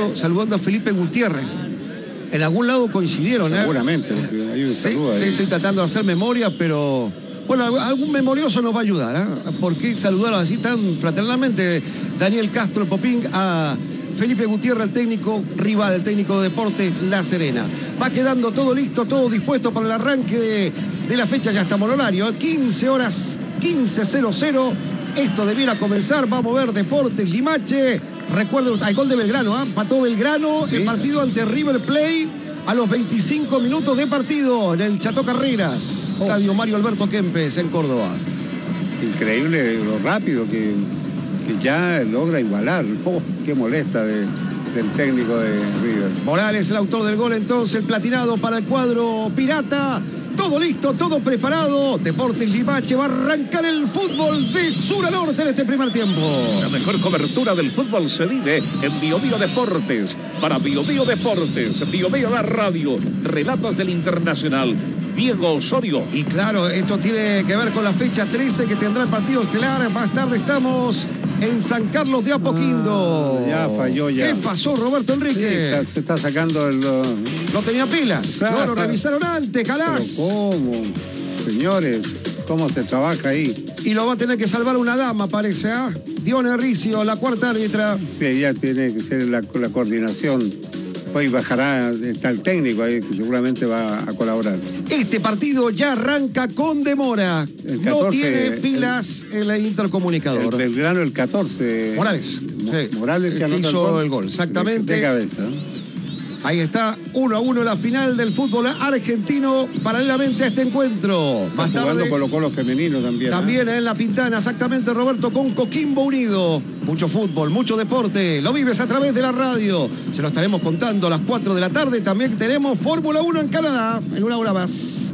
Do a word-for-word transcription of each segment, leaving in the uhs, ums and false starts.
saludando, saludando a Felipe Gutiérrez. En algún lado coincidieron, ¿eh? Seguramente, porque hay un sí, saludo ahí. Sí, estoy tratando de hacer memoria, pero... Bueno, algún memorioso nos va a ayudar, ¿eh? ¿Por qué saludaron así tan fraternalmente Daniel Castro Popín a Felipe Gutiérrez, el técnico rival, el técnico de Deportes La Serena? Va quedando todo listo, todo dispuesto para el arranque de, de la fecha. Ya estamos en horario, quince horas, quince cero cero. Esto debiera comenzar. Vamos a ver Deportes Limache. Recuerden, hay gol de Belgrano, ¿eh? Empató Belgrano el partido ante River Plate a los veinticinco minutos de partido en el Chato Carreras, oh. Estadio Mario Alberto Kempes en Córdoba. Increíble lo rápido que, que ya logra igualar. Oh, qué molesta de, del técnico de River. Morales, el autor del gol, entonces, el platinado para el cuadro pirata. Todo listo, todo preparado. Deportes Limache va a arrancar el fútbol de sur a norte en este primer tiempo. La mejor cobertura del fútbol se vive en Bio Bio Deportes. Para Bio Bio Deportes, Bio Bio la radio, relatos del Internacional, Diego Osorio. Y claro, esto tiene que ver con la fecha trece que tendrá el partido estelar. Más tarde estamos en San Carlos de Apoquindo. Ah, ya falló ya. ¿Qué pasó, Roberto Enrique? Sí, está, se está sacando el... No tenía pilas. Ah, no, lo revisaron antes, Calás. Pero ¿cómo? Señores, ¿cómo se trabaja ahí? Y lo va a tener que salvar una dama, parece, ¿ah? ¿eh? Dione Ricio, la cuarta árbitra. Sí, ella tiene que ser la, la coordinación. Hoy bajará, está el técnico ahí que seguramente va a colaborar. Este partido ya arranca con demora. El catorce, no tiene pilas el, en el intercomunicador. El Belgrano el catorce. Morales. Sí. Morales que, que hizo el gol. el gol. Exactamente. De, de cabeza. Ahí está, uno a uno la final del fútbol argentino paralelamente a este encuentro. Más tarde, jugando Colo Colo femenino también. También ¿eh? en La Pintana, exactamente, Roberto, con Coquimbo Unido. Mucho fútbol, mucho deporte. Lo vives a través de la radio. Se lo estaremos contando a las cuatro de la tarde. También tenemos Fórmula uno en Canadá, en una hora más.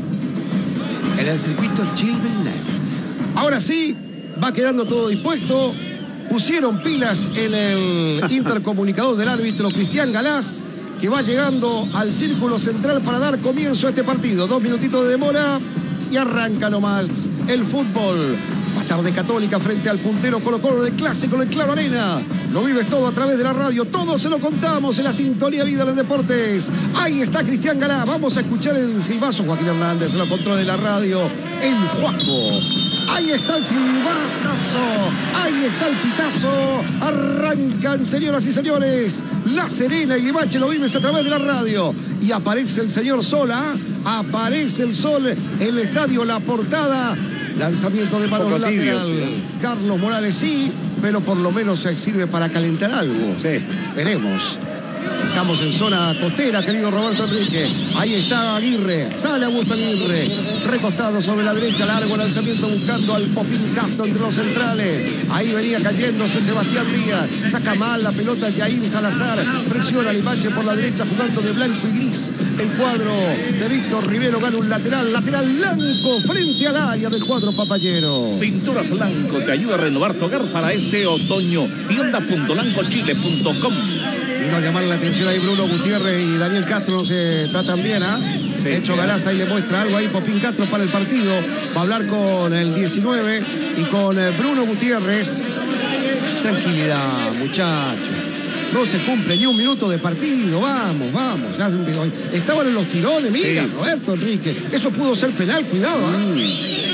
En el circuito Children Life. Ahora sí, va quedando todo dispuesto. Pusieron pilas en el intercomunicador del árbitro Cristian Galás, que va llegando al círculo central para dar comienzo a este partido. Dos minutitos de demora y arranca nomás el fútbol. Más tarde Católica frente al puntero Colo Colo en el clásico, en el Claro Arena. Lo vives todo a través de la radio. Todo se lo contamos en la sintonía líder en deportes. Ahí está Cristian Galá. Vamos a escuchar el silbazo. Joaquín Hernández en la control de la radio. El Juaco. Ahí está el silbatazo. Ahí está el pitazo. Arrancan, señoras y señores. La Serena y Limache lo vives a través de la radio. Y aparece el señor Sola. Aparece el sol en el estadio La Portada. Lanzamiento de mano lateral. Tibio, sí. Carlos Morales sí, pero por lo menos se sirve para calentar algo. Sí. Veremos. Estamos en zona costera, querido Roberto Enrique. Ahí está Aguirre. Sale Augusto Aguirre. Recostado sobre la derecha. Largo lanzamiento buscando al Popín Castro entre los centrales. Ahí venía cayéndose Sebastián Díaz. Saca mal la pelota Jair Salazar. Presiona a Limache por la derecha jugando de blanco y gris. El cuadro de Víctor Rivero gana un lateral. Lateral blanco frente al área del cuadro papayero. Pinturas Blanco te ayuda a renovar tu hogar para este otoño. tienda punto lanco chile punto com. Vino a llamar la atención ahí Bruno Gutiérrez y Daniel Castro, no se tratan bien, ¿ah? ¿eh? De hecho, Galás ahí le muestra algo ahí, Popín Castro para el partido. Va a hablar con el diecinueve y con Bruno Gutiérrez. Tranquilidad, muchachos. No se cumple ni un minuto de partido. Vamos, vamos. Ya estaban en los tirones, mira, sí. Roberto Enrique. Eso pudo ser penal, cuidado, ¿eh? Mm.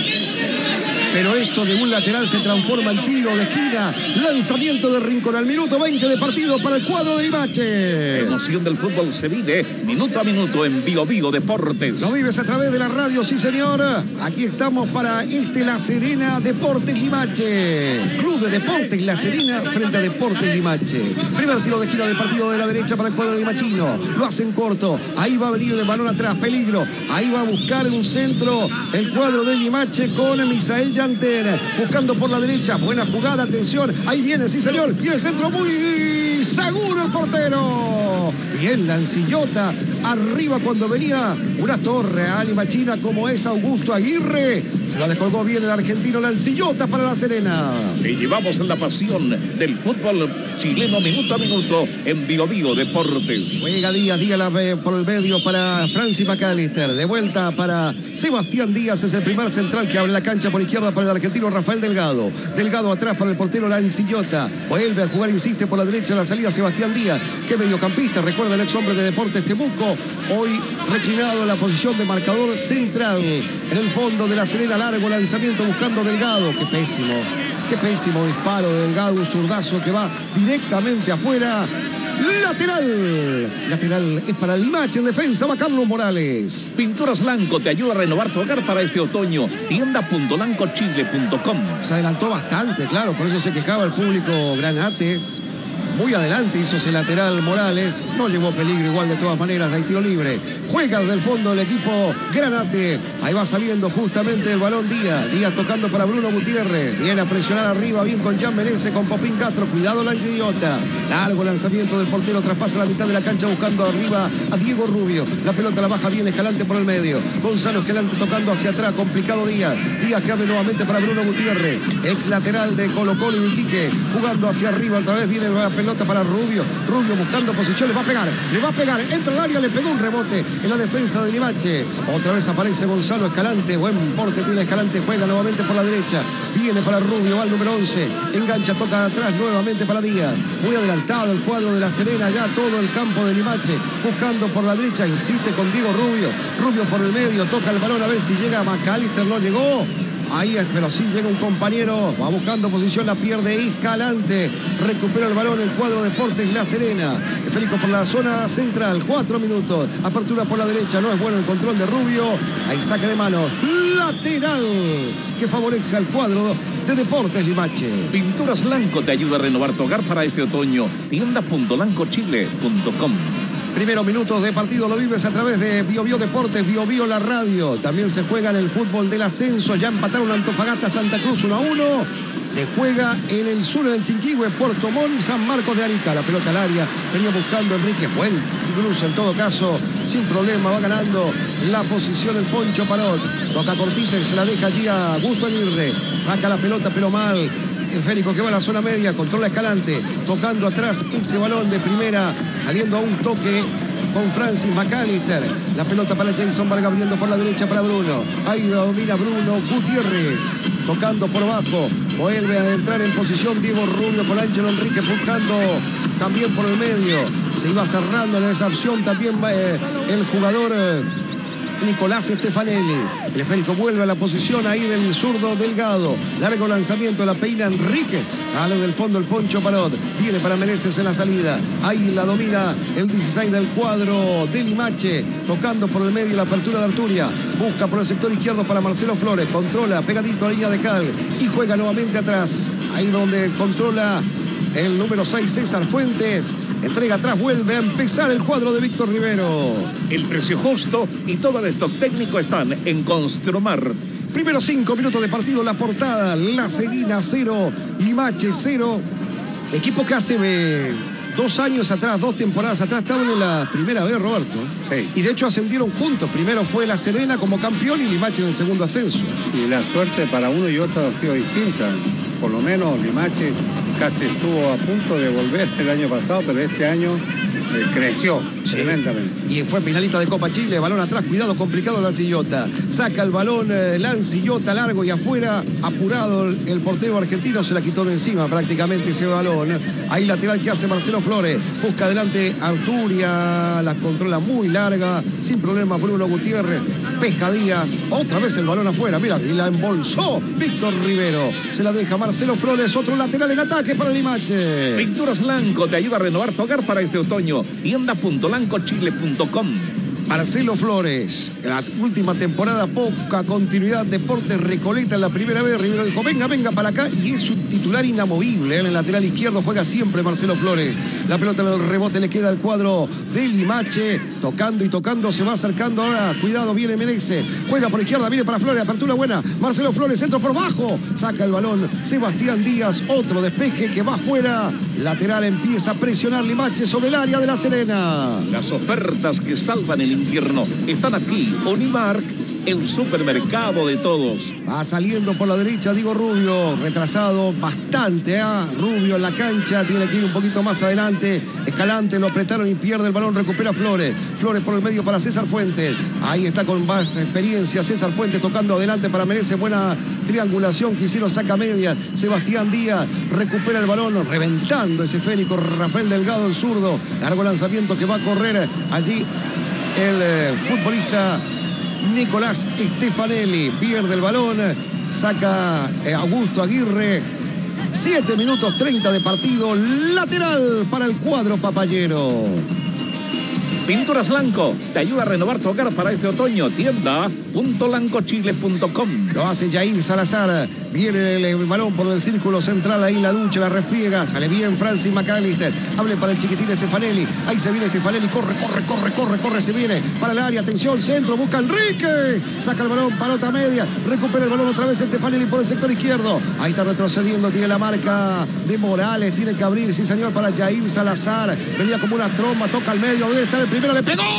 Pero esto de un lateral se transforma en tiro de esquina. Lanzamiento de Rincón al minuto veinte de partido para el cuadro de Limache. La emoción del fútbol se vive minuto a minuto en Bio Bio Deportes. Lo vives a través de la radio, sí señor. Aquí estamos para este La Serena Deportes Limache. Club de Deportes La Serena frente a Deportes Limache. Primer tiro de esquina del partido de la derecha para el cuadro de Limachino. Lo hacen corto. Ahí va a venir el balón atrás. Peligro. Ahí va a buscar un centro el cuadro de Limache con Misael Yanter, buscando por la derecha, buena jugada, atención, ahí viene, sí señor, viene el centro muy seguro el portero, bien Lancillota, arriba cuando venía una torre a Limachina como es Augusto Aguirre, Se la descolgó bien el argentino Lancillota para La Serena. Le llevamos la pasión del fútbol chileno minuto a minuto en Bio Bio Deportes. Juega Díaz, Díaz la ve por el medio para Francis McAllister. De vuelta para Sebastián Díaz, es el primer central que abre la cancha por izquierda para el argentino Rafael Delgado. Delgado atrás para el portero Lancillota. Vuelve a jugar, insiste por la derecha la salida Sebastián Díaz, que mediocampista, recuerda el ex hombre de Deportes Temuco, hoy reclinado en la posición de marcador central. En el fondo de La Serena, largo lanzamiento buscando Delgado. Qué pésimo, qué pésimo disparo de Delgado, un zurdazo que va directamente afuera. Lateral. Lateral es para Limache en defensa, va Carlos Morales. Pinturas Lanco te ayuda a renovar tu hogar para este otoño. Tienda punto lanco chile punto com. Se adelantó bastante, claro, por eso se quejaba el público granate. Muy adelante hizo ese lateral Morales. No llevó peligro igual de todas maneras, de tiro libre. Juega desde el fondo el equipo Granate. Ahí va saliendo justamente el balón Díaz. Díaz tocando para Bruno Gutiérrez. Viene a presionar arriba, bien con Jan Menezes, con Popín Castro. Cuidado Lancillota. Largo lanzamiento del portero, traspasa la mitad de la cancha buscando arriba a Diego Rubio. La pelota la baja bien Escalante por el medio. Gonzalo Escalante tocando hacia atrás, complicado Díaz. Díaz que abre nuevamente para Bruno Gutiérrez. Ex lateral de Colo Colo y de Iquique. Jugando hacia arriba, otra vez viene la pelota para Rubio. Rubio buscando posición, le va a pegar, le va a pegar. Entra al área, le pegó un rebote en la defensa de Limache. Otra vez aparece Gonzalo Escalante. Buen porte tiene Escalante, juega nuevamente por la derecha. Viene para Rubio, va al número once. Engancha, toca atrás nuevamente para Díaz. Muy adelantado el cuadro de La Serena, ya todo el campo de Limache. Buscando por la derecha, insiste con Diego Rubio. Rubio por el medio, toca el balón a ver si llega McAllister, no llegó. Ahí es, pero sí llega un compañero, va buscando posición, la pierde Escalante, recupera el balón el cuadro Deportes La Serena. Federico por la zona central, cuatro minutos, apertura por la derecha, no es bueno el control de Rubio, ahí saque de mano, lateral, que favorece al cuadro de Deportes Limache. Pinturas Lanco te ayuda a renovar tu hogar para este otoño. Tienda punto lanco chile punto com. Primeros minutos de partido lo vives a través de Bio Bio Deportes, Bio Bio la radio. También se juega en el fútbol del ascenso. Ya empataron Antofagasta Santa Cruz uno a uno. Se juega en el sur, en el Chinquihue, Puerto Montt, San Marcos de Arica. La pelota al área, venía buscando Enrique. Buen cruce en todo caso, sin problema. Va ganando la posición el Poncho Parot. Toca cortita y se la deja allí a Augusto Aguirre. Saca la pelota pero mal. Férico que va a la zona media, controla Escalante, tocando atrás ese balón de primera, saliendo a un toque con Francis McAllister. La pelota para Jason Vargas, abriendo por la derecha para Bruno. Ahí la domina Bruno Gutiérrez, tocando por abajo. Vuelve a entrar en posición Diego Rubio con Ángelo Enrique, buscando también por el medio. Se iba cerrando en esa opción también eh, el jugador Eh, Nicolás Stefanelli. El esférico vuelve a la posición ahí del zurdo Delgado. Largo lanzamiento, la peina Enrique. Sale del fondo el Poncho Parot. Viene para Menezes en la salida. Ahí la domina el dieciséis del cuadro de Limache. Tocando por el medio la apertura de Arturia. Busca por el sector izquierdo para Marcelo Flores. Controla pegadito a la línea de Cal. Y juega nuevamente atrás. Ahí donde controla el número seis, César Fuentes. Entrega atrás, vuelve a empezar el cuadro de Víctor Rivero. El precio justo y todo el stock técnico están en Construmar. Primeros cinco minutos de partido, la portada. La Serena cero, Limache cero. Equipo que hace eh, dos años atrás, dos temporadas atrás, estaban en la primera vez, Roberto. Sí. Y de hecho ascendieron juntos. Primero fue La Serena como campeón y Limache en el segundo ascenso. Y la suerte para uno y otro ha sido distinta. Por lo menos Limache casi estuvo a punto de volver el año pasado, pero este año eh, creció sí. tremendamente. Y fue finalista de Copa Chile, balón atrás, cuidado, complicado Lancillota. Saca el balón eh, Lancillota largo y afuera, apurado el, el portero argentino, se la quitó de encima prácticamente ese balón. Ahí lateral que hace Marcelo Flores, busca adelante Arturia, la controla muy larga, sin problema Bruno Gutiérrez, pesca Díaz, otra vez el balón afuera, mira, y la embolsó Víctor Rivero. Se la deja Marcelo Flores, otro lateral en ataque para Limache. Pinturas Lanco te ayuda a renovar tu hogar para este otoño. Tienda punto lanco chile punto com. Marcelo Flores, en la última temporada poca continuidad, Deportes Recoleta en la primera vez. Rivero dijo, venga, venga para acá, y es un titular inamovible. En el lateral izquierdo juega siempre Marcelo Flores. La pelota en el rebote le queda al cuadro de Limache, tocando y tocando, se va acercando ahora, cuidado, viene Menezes, juega por izquierda, viene para Flores, apertura buena, Marcelo Flores, centro por bajo, saca el balón Sebastián Díaz, otro despeje que va afuera, lateral empieza a presionar Limache sobre el área de La Serena. Las ofertas que salvan el invierno están aquí. Unimark el supermercado de todos. Va saliendo por la derecha Diego Rubio, retrasado bastante, ¿eh? Rubio en la cancha, tiene que ir un poquito más adelante. Escalante, lo apretaron y pierde el balón, recupera Flores. Flores por el medio para César Fuentes. Ahí está con más experiencia César Fuentes tocando adelante para Merece. Buena triangulación, Quisieron saca media. Sebastián Díaz recupera el balón, reventando ese esférico. Rafael Delgado, el zurdo. Largo lanzamiento que va a correr allí el eh, futbolista Nicolás Stefanelli. Pierde el balón, saca eh, Augusto Aguirre. siete minutos treinta de partido. Lateral para el cuadro papayero. Pinturas Lanco te ayuda a renovar tu hogar para este otoño. Tienda punto lancochile punto com. Lo hace Jair Salazar. Viene el, el balón por el círculo central. Ahí la lucha, la refriega. Sale bien Francis McAllister. Hable para el chiquitín Stefanelli. Ahí se viene Stefanelli. Corre, corre, corre, corre, corre. Se viene para el área. Atención, centro. Busca Enrique. Saca el balón, palota media. Recupera el balón otra vez Stefanelli por el sector izquierdo. Ahí está retrocediendo. Tiene la marca de Morales. Tiene que abrir, sí señor, para Jair Salazar. Venía como una tromba. Toca al medio. Ahí está el primero. Le pegó.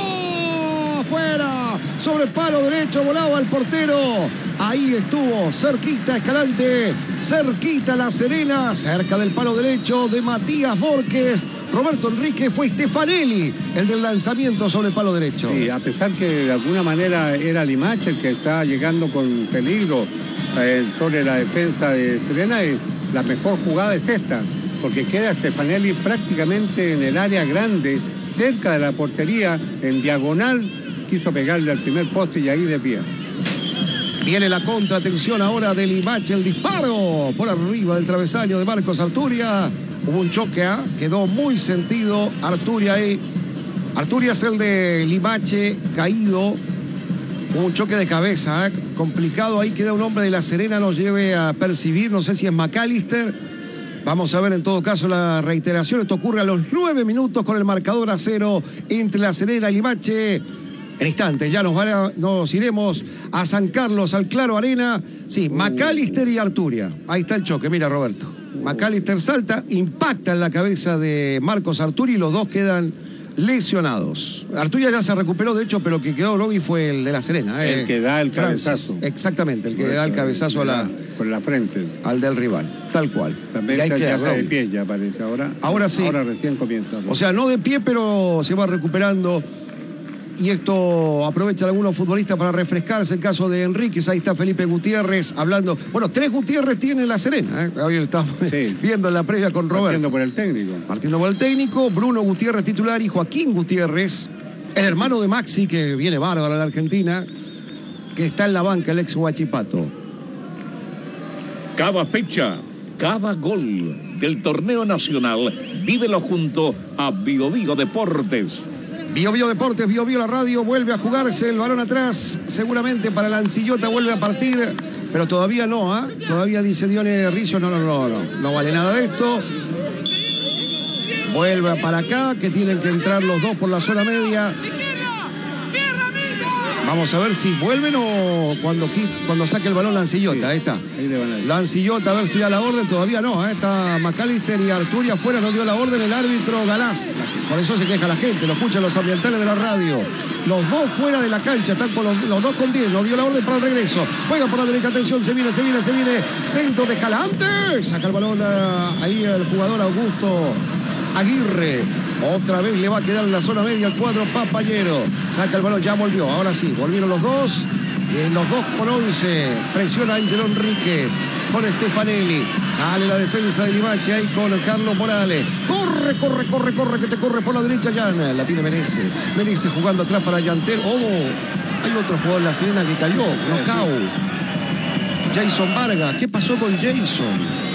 Afuera. Sobre el palo derecho. Volaba el portero. Ahí estuvo, cerquita Escalante, cerquita La Serena, cerca del palo derecho de Matías Borges. Roberto Enrique, fue Stefanelli el del lanzamiento sobre el palo derecho. Sí, a pesar que de alguna manera era Limache el que está llegando con peligro eh, sobre la defensa de Serena, y la mejor jugada es esta, porque queda Stefanelli prácticamente en el área grande, cerca de la portería, en diagonal, quiso pegarle al primer poste y ahí de pie. Viene la contra, atención ahora de Limache, el disparo por arriba del travesaño de Marcos Arturia. Hubo un choque, ¿eh? Quedó muy sentido Arturia ahí. Arturia es el de Limache, caído. Hubo un choque de cabeza, ¿eh? Complicado, ahí queda un hombre de La Serena, nos lleve a percibir, no sé si es McAllister. Vamos a ver en todo caso la reiteración. Esto ocurre a los nueve minutos con el marcador a cero entre La Serena y Limache. En instantes ya nos, va, nos iremos a San Carlos, al Claro Arena. Sí, McAllister y Arturia. Ahí está el choque, mira Roberto. McAllister salta, impacta en la cabeza de Marcos Arturia y los dos quedan lesionados. Arturia ya se recuperó, de hecho, pero el que quedó Lobby fue el de La Serena. El eh, que da el Francis. cabezazo. Exactamente, el que da el cabezazo a la, por la frente. Al del rival, tal cual. También está, ya está de pie, ya parece. Ahora, ahora sí. Ahora recién comienza. O sea, no de pie, pero se va recuperando. Y esto aprovechan algunos futbolistas para refrescarse. El caso de Enríquez, ahí está Felipe Gutiérrez hablando. Bueno, tres Gutiérrez tiene La Serena, ¿eh? Hoy estamos sí. viendo en la previa con Roberto. Partiendo por el técnico. Partiendo por el técnico, Bruno Gutiérrez titular y Joaquín Gutiérrez, el hermano de Maxi, que viene bárbaro a la Argentina, que está en la banca, el ex Huachipato. Cada fecha, cada gol del torneo nacional, vívelo junto a Bio Bio Deportes. Bio Bio Deportes, Bio Bio la radio, vuelve a jugarse el balón atrás, seguramente para la Ancillota vuelve a partir, pero todavía no, ¿ah? ¿eh? Todavía dice Dione Rizzo, no, no, no, no, no vale nada de esto. Vuelve para acá, que tienen que entrar los dos por la zona media. Vamos a ver si vuelven o cuando, cuando saque el balón la Ancillota, sí, ahí está. Ahí le van a la Ancillota, a ver si da la orden, todavía no, ¿eh? Está McAllister y Arturia afuera, no dio la orden el árbitro Galás. Por eso se queja la gente, lo escuchan los ambientales de la radio. Los dos fuera de la cancha, están con los, los dos con diez, no dio la orden para el regreso. Juega por la derecha, atención, se viene, se viene, se viene. Centro de Escalante, saca el balón uh, ahí el jugador Augusto Aguirre. Otra vez le va a quedar en la zona media el cuadro papayero. Saca el balón, ya volvió. Ahora sí, volvieron los dos. Y en los dos con once. Presiona Ángelo Enríquez con Stefanelli. Sale la defensa de Limache ahí con Carlos Morales. Corre, corre, corre, corre, que te corre por la derecha, Jan. La tiene Menezes. Menezes jugando atrás para Yantel. Oh, hay otro jugador de La Serena que cayó. Knockout. Jason Vargas. ¿Qué pasó con Jason?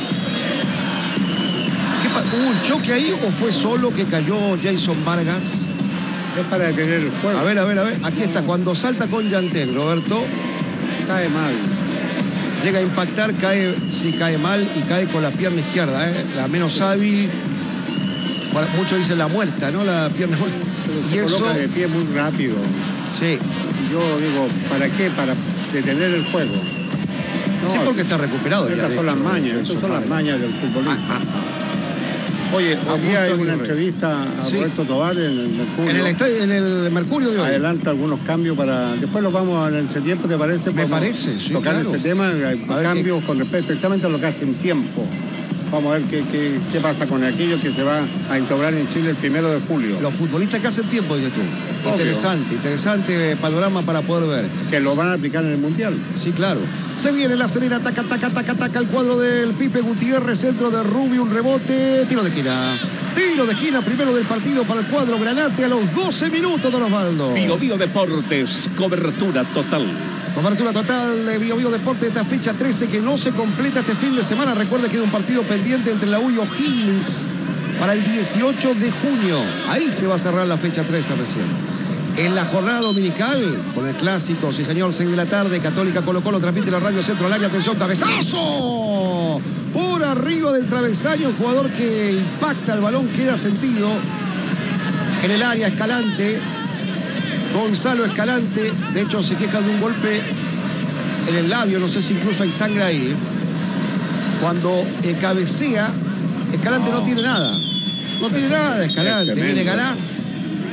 ¿Hubo un choque ahí o fue solo que cayó Jason Vargas? Es para detener el juego. A ver, a ver, a ver. Aquí está. Cuando salta con Yantel, Roberto. Cae mal. Llega a impactar, cae, sí, cae mal y cae con la pierna izquierda, ¿eh? La menos hábil. Muchos dicen la muerta, ¿no? La pierna muerta. Pero se y coloca eso... de pie muy rápido. Sí. Yo digo, ¿para qué? Para detener el juego. No, sí, porque está recuperado. Estas son las mañas. Estas son las mañas del futbolista. Ah, ah. Oye, hoy día hay una Aguirre. entrevista a Sí. Roberto Tobar en el Mercurio. En el, estadio- en el Mercurio de hoy. Adelanta algunos cambios para... Después los vamos a en ese tiempo, ¿te parece? Me Podemos parece, sí, tocar claro. ese tema, hay A ver cambios con respecto especialmente a lo que hace en tiempo. Vamos a ver qué, qué, qué pasa con aquello que se va a instaurar en Chile el primero de julio. Los futbolistas que hacen tiempo, dices tú. Obvio. Interesante, interesante panorama para poder ver. Que lo van a aplicar en el Mundial. Sí, claro. Se viene la Serena, taca, taca, taca, taca, el cuadro del Pipe Gutiérrez, centro de Rubio, un rebote, tiro de esquina. Tiro de esquina, primero del partido para el cuadro Granate a los doce minutos, don Osvaldo. Bio Bio Deportes, cobertura total. Cobertura total de Bio Bio Deportes, esta fecha trece que no se completa este fin de semana. Recuerde que hay un partido pendiente entre la U y O'Higgins para el dieciocho de junio. Ahí se va a cerrar la fecha trece recién. En la jornada dominical, con el clásico, sí señor, seis de la tarde, Católica Colo Colo transmite la radio Centro al área, atención, cabezazo. Por arriba del travesaño, el jugador que impacta el balón queda sentido en el área, Escalante. Gonzalo Escalante, de hecho se queja de un golpe en el labio, no sé si incluso hay sangre ahí. Cuando eh, cabecea, Escalante no. no tiene nada. No tiene nada Escalante, viene Galás.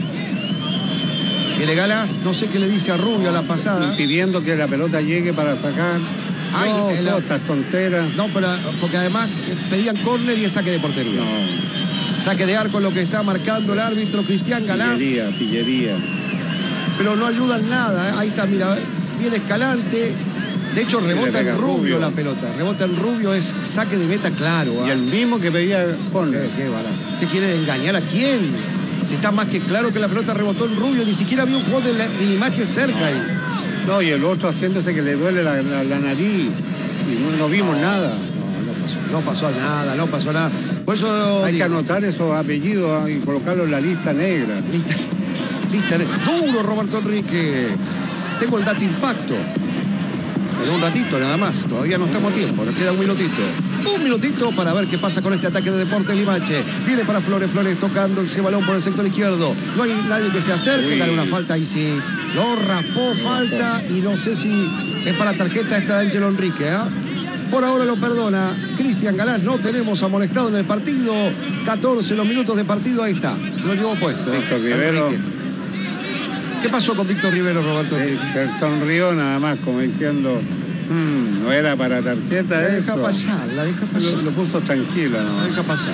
Viene Galás, no sé qué le dice a Rubio a la pasada. Pidiendo que la pelota llegue para sacar. Ay, no, el- todas estas tonteras. No, pero porque además eh, pedían córner y es saque de portería. No, Saque de arco, lo que está marcando el árbitro Cristian Galás. pillería, pillería. Pero no ayudan nada, ¿eh? Ahí está, mira, viene Escalante. De hecho, rebota pega en Rubio, Rubio. la pelota. Rebota en Rubio, es saque de meta claro. Y ¿ah? el mismo que pedía con ¿Qué, qué, bala? ¿Qué quiere engañar a quién? Si está más que claro que la pelota rebotó en Rubio, ni siquiera había un jugador de, la- de Limache cerca ahí. No, y el otro haciéndose que le duele la, la- la nariz. Y no, no vimos nada. No, no pasó, no pasó nada, no pasó nada. Por eso Hay que digo, anotar esos apellidos ah, y colocarlos en la lista negra. lista, lista, duro Roberto Enrique. Tengo el dato impacto. En un ratito nada más, todavía no estamos a tiempo, nos queda un minutito. Un minutito para ver qué pasa con este ataque de Deportes Limache. Viene para Flores, Flores tocando ese balón por el sector izquierdo. No hay nadie que se acerque, Uy. gana una falta ahí sí. Lo raspó, falta y no sé si es para tarjeta esta de Ángelo Enrique. ¿eh? Por ahora lo perdona Cristian Galás, no tenemos amonestado en el partido. catorce los minutos de partido, ahí está. Se lo llevó puesto. Víctor Rivero. Enrique. ¿Qué pasó con Víctor Rivero, Roberto? Sí, se sonrió nada más, como diciendo, "Mm, no era para tarjeta La deja eso". pasar, la deja pasar. Lo, lo puso tranquila, La ¿no? deja pasar.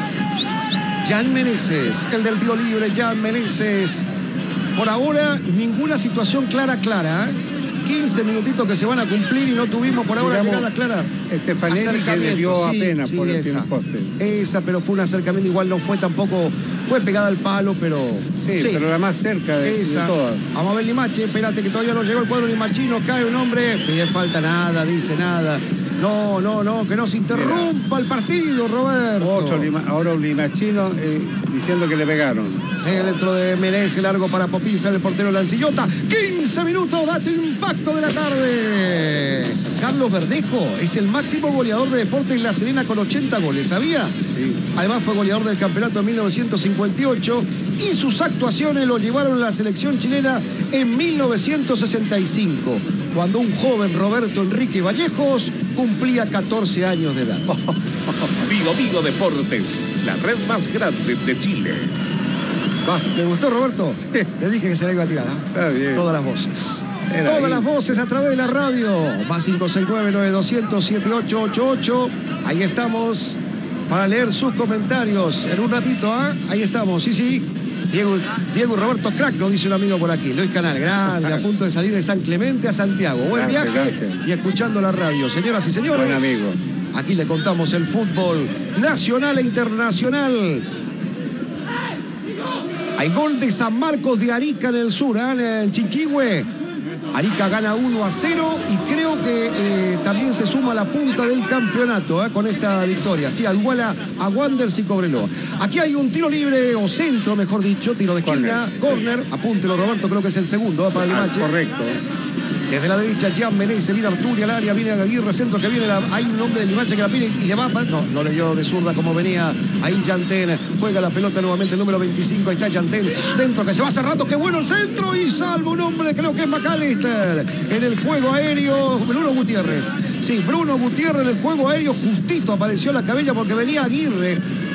Jan Meneses, el del tiro libre, Jan Meneses. Por ahora, ninguna situación clara, clara. ¿eh? quince minutitos que se van a cumplir y no tuvimos por ahora Digamos, llegada clara. Estefanelli que Acercamiento, debió sí, apenas sí, por el esa. primer poste. Esa, pero fue un acercamiento, igual no fue tampoco, fue pegada al palo, pero... Sí, pero la más cerca de, de Esa. todas. Vamos a ver Limache, espérate que todavía no llegó el cuadro limachino, cae un hombre, pide falta nada, dice nada. No, no, no, que no se interrumpa el partido, Roberto. Otro lima, ahora un limachino eh, diciendo que le pegaron. Sí, dentro de Merece, largo para Popín, sale el portero Lancillota. quince minutos, dato impacto de la tarde. Carlos Verdejo es el máximo goleador de Deportes La Serena con ochenta goles, ¿sabía? Sí. Además fue goleador del campeonato de mil novecientos cincuenta y ocho y sus actuaciones lo llevaron a la selección chilena en mil novecientos sesenta y cinco, cuando un joven Roberto Enrique Vallejos cumplía catorce años de edad. Bio Bio Deportes, la red más grande de Chile. Va, ¿le gustó, Roberto? Le dije que se la iba a tirar, ¿ah? Está bien. Todas las voces. Era Todas ahí. las voces a través de la radio. Más cinco seis nueve, nueve dos cero cero, siete ocho ocho ocho. Ahí estamos para leer sus comentarios. En un ratito, ¿ah? Ahí estamos, sí, sí. Diego, Diego y Roberto Crack, nos dice un amigo por aquí. Luis Canal, grande, a punto de salir de San Clemente a Santiago. Buen Gracias, viaje gracias. y escuchando la radio. Señoras y señores. Buen amigo. Aquí le contamos el fútbol nacional e internacional. Hay gol de San Marcos de Arica en el sur, ¿eh? En Chiquihue. Arica gana uno a cero y creo que eh, también se suma a la punta del campeonato, ¿eh? Con esta victoria. Sí, iguala a Wanderers y Cobreloa. Aquí hay un tiro libre o centro, mejor dicho, tiro de esquina, corner. Apúntelo, Roberto, creo que es el segundo, ¿eh? Para el Ah, Limache. correcto. Desde la derecha, Jan Menezes, viene Arturi al área, viene Aguirre, centro que viene, la, hay un hombre de Limache que la pide y le va, no, no le dio de zurda como venía, ahí Yantén, juega la pelota nuevamente el número veinticinco, ahí está Yantén, centro que se va cerrando, qué bueno el centro y salva un hombre, creo que es McAllister, en el juego aéreo, Bruno Gutiérrez, sí, Bruno Gutiérrez en el juego aéreo, justito apareció la cabella porque venía Aguirre,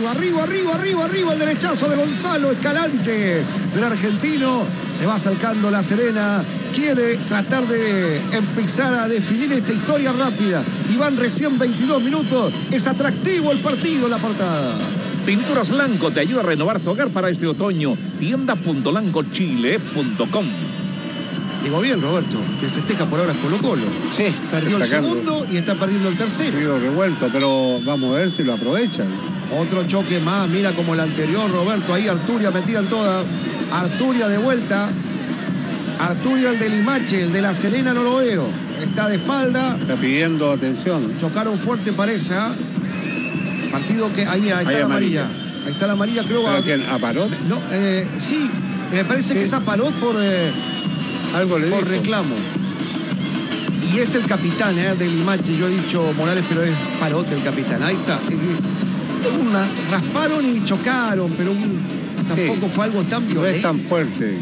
arriba, arriba, arriba, arriba, arriba, el derechazo de Gonzalo Escalante, del argentino. Se va acercando La Serena, quiere tratar de empezar a definir esta historia rápida. Y van recién veintidós minutos, es atractivo el partido en la portada. Pinturas Lanco te ayuda a renovar tu hogar para este otoño. tienda punto lanco chile punto com. Digo bien, Roberto, que festeja por ahora Colo Colo. Sí, perdió el sacando. segundo y está perdiendo el tercero. Río revuelto, pero vamos a ver si lo aprovechan. Otro choque más, mira como el anterior, Roberto. Ahí Arturia metida en toda. Arturia de vuelta. Arturia el de Limache, el de La Serena no lo veo. Está de espalda. Está pidiendo atención. Chocaron fuerte, parece. ¿eh? Partido que. Ahí, mira, ahí está Ahí la amarilla. amarilla. Ahí está la amarilla, creo. ¿Pero A... quién? ¿A Parot? No, eh, sí, me parece Sí. que es a Parot por. Eh... Algo le por dijo. reclamo. Y es el capitán eh, del Limache. Yo he dicho Morales, pero es Parot el capitán. Ahí está. Una, rasparon y chocaron, pero un, tampoco Sí. fue algo tan No violento. es tan fuerte.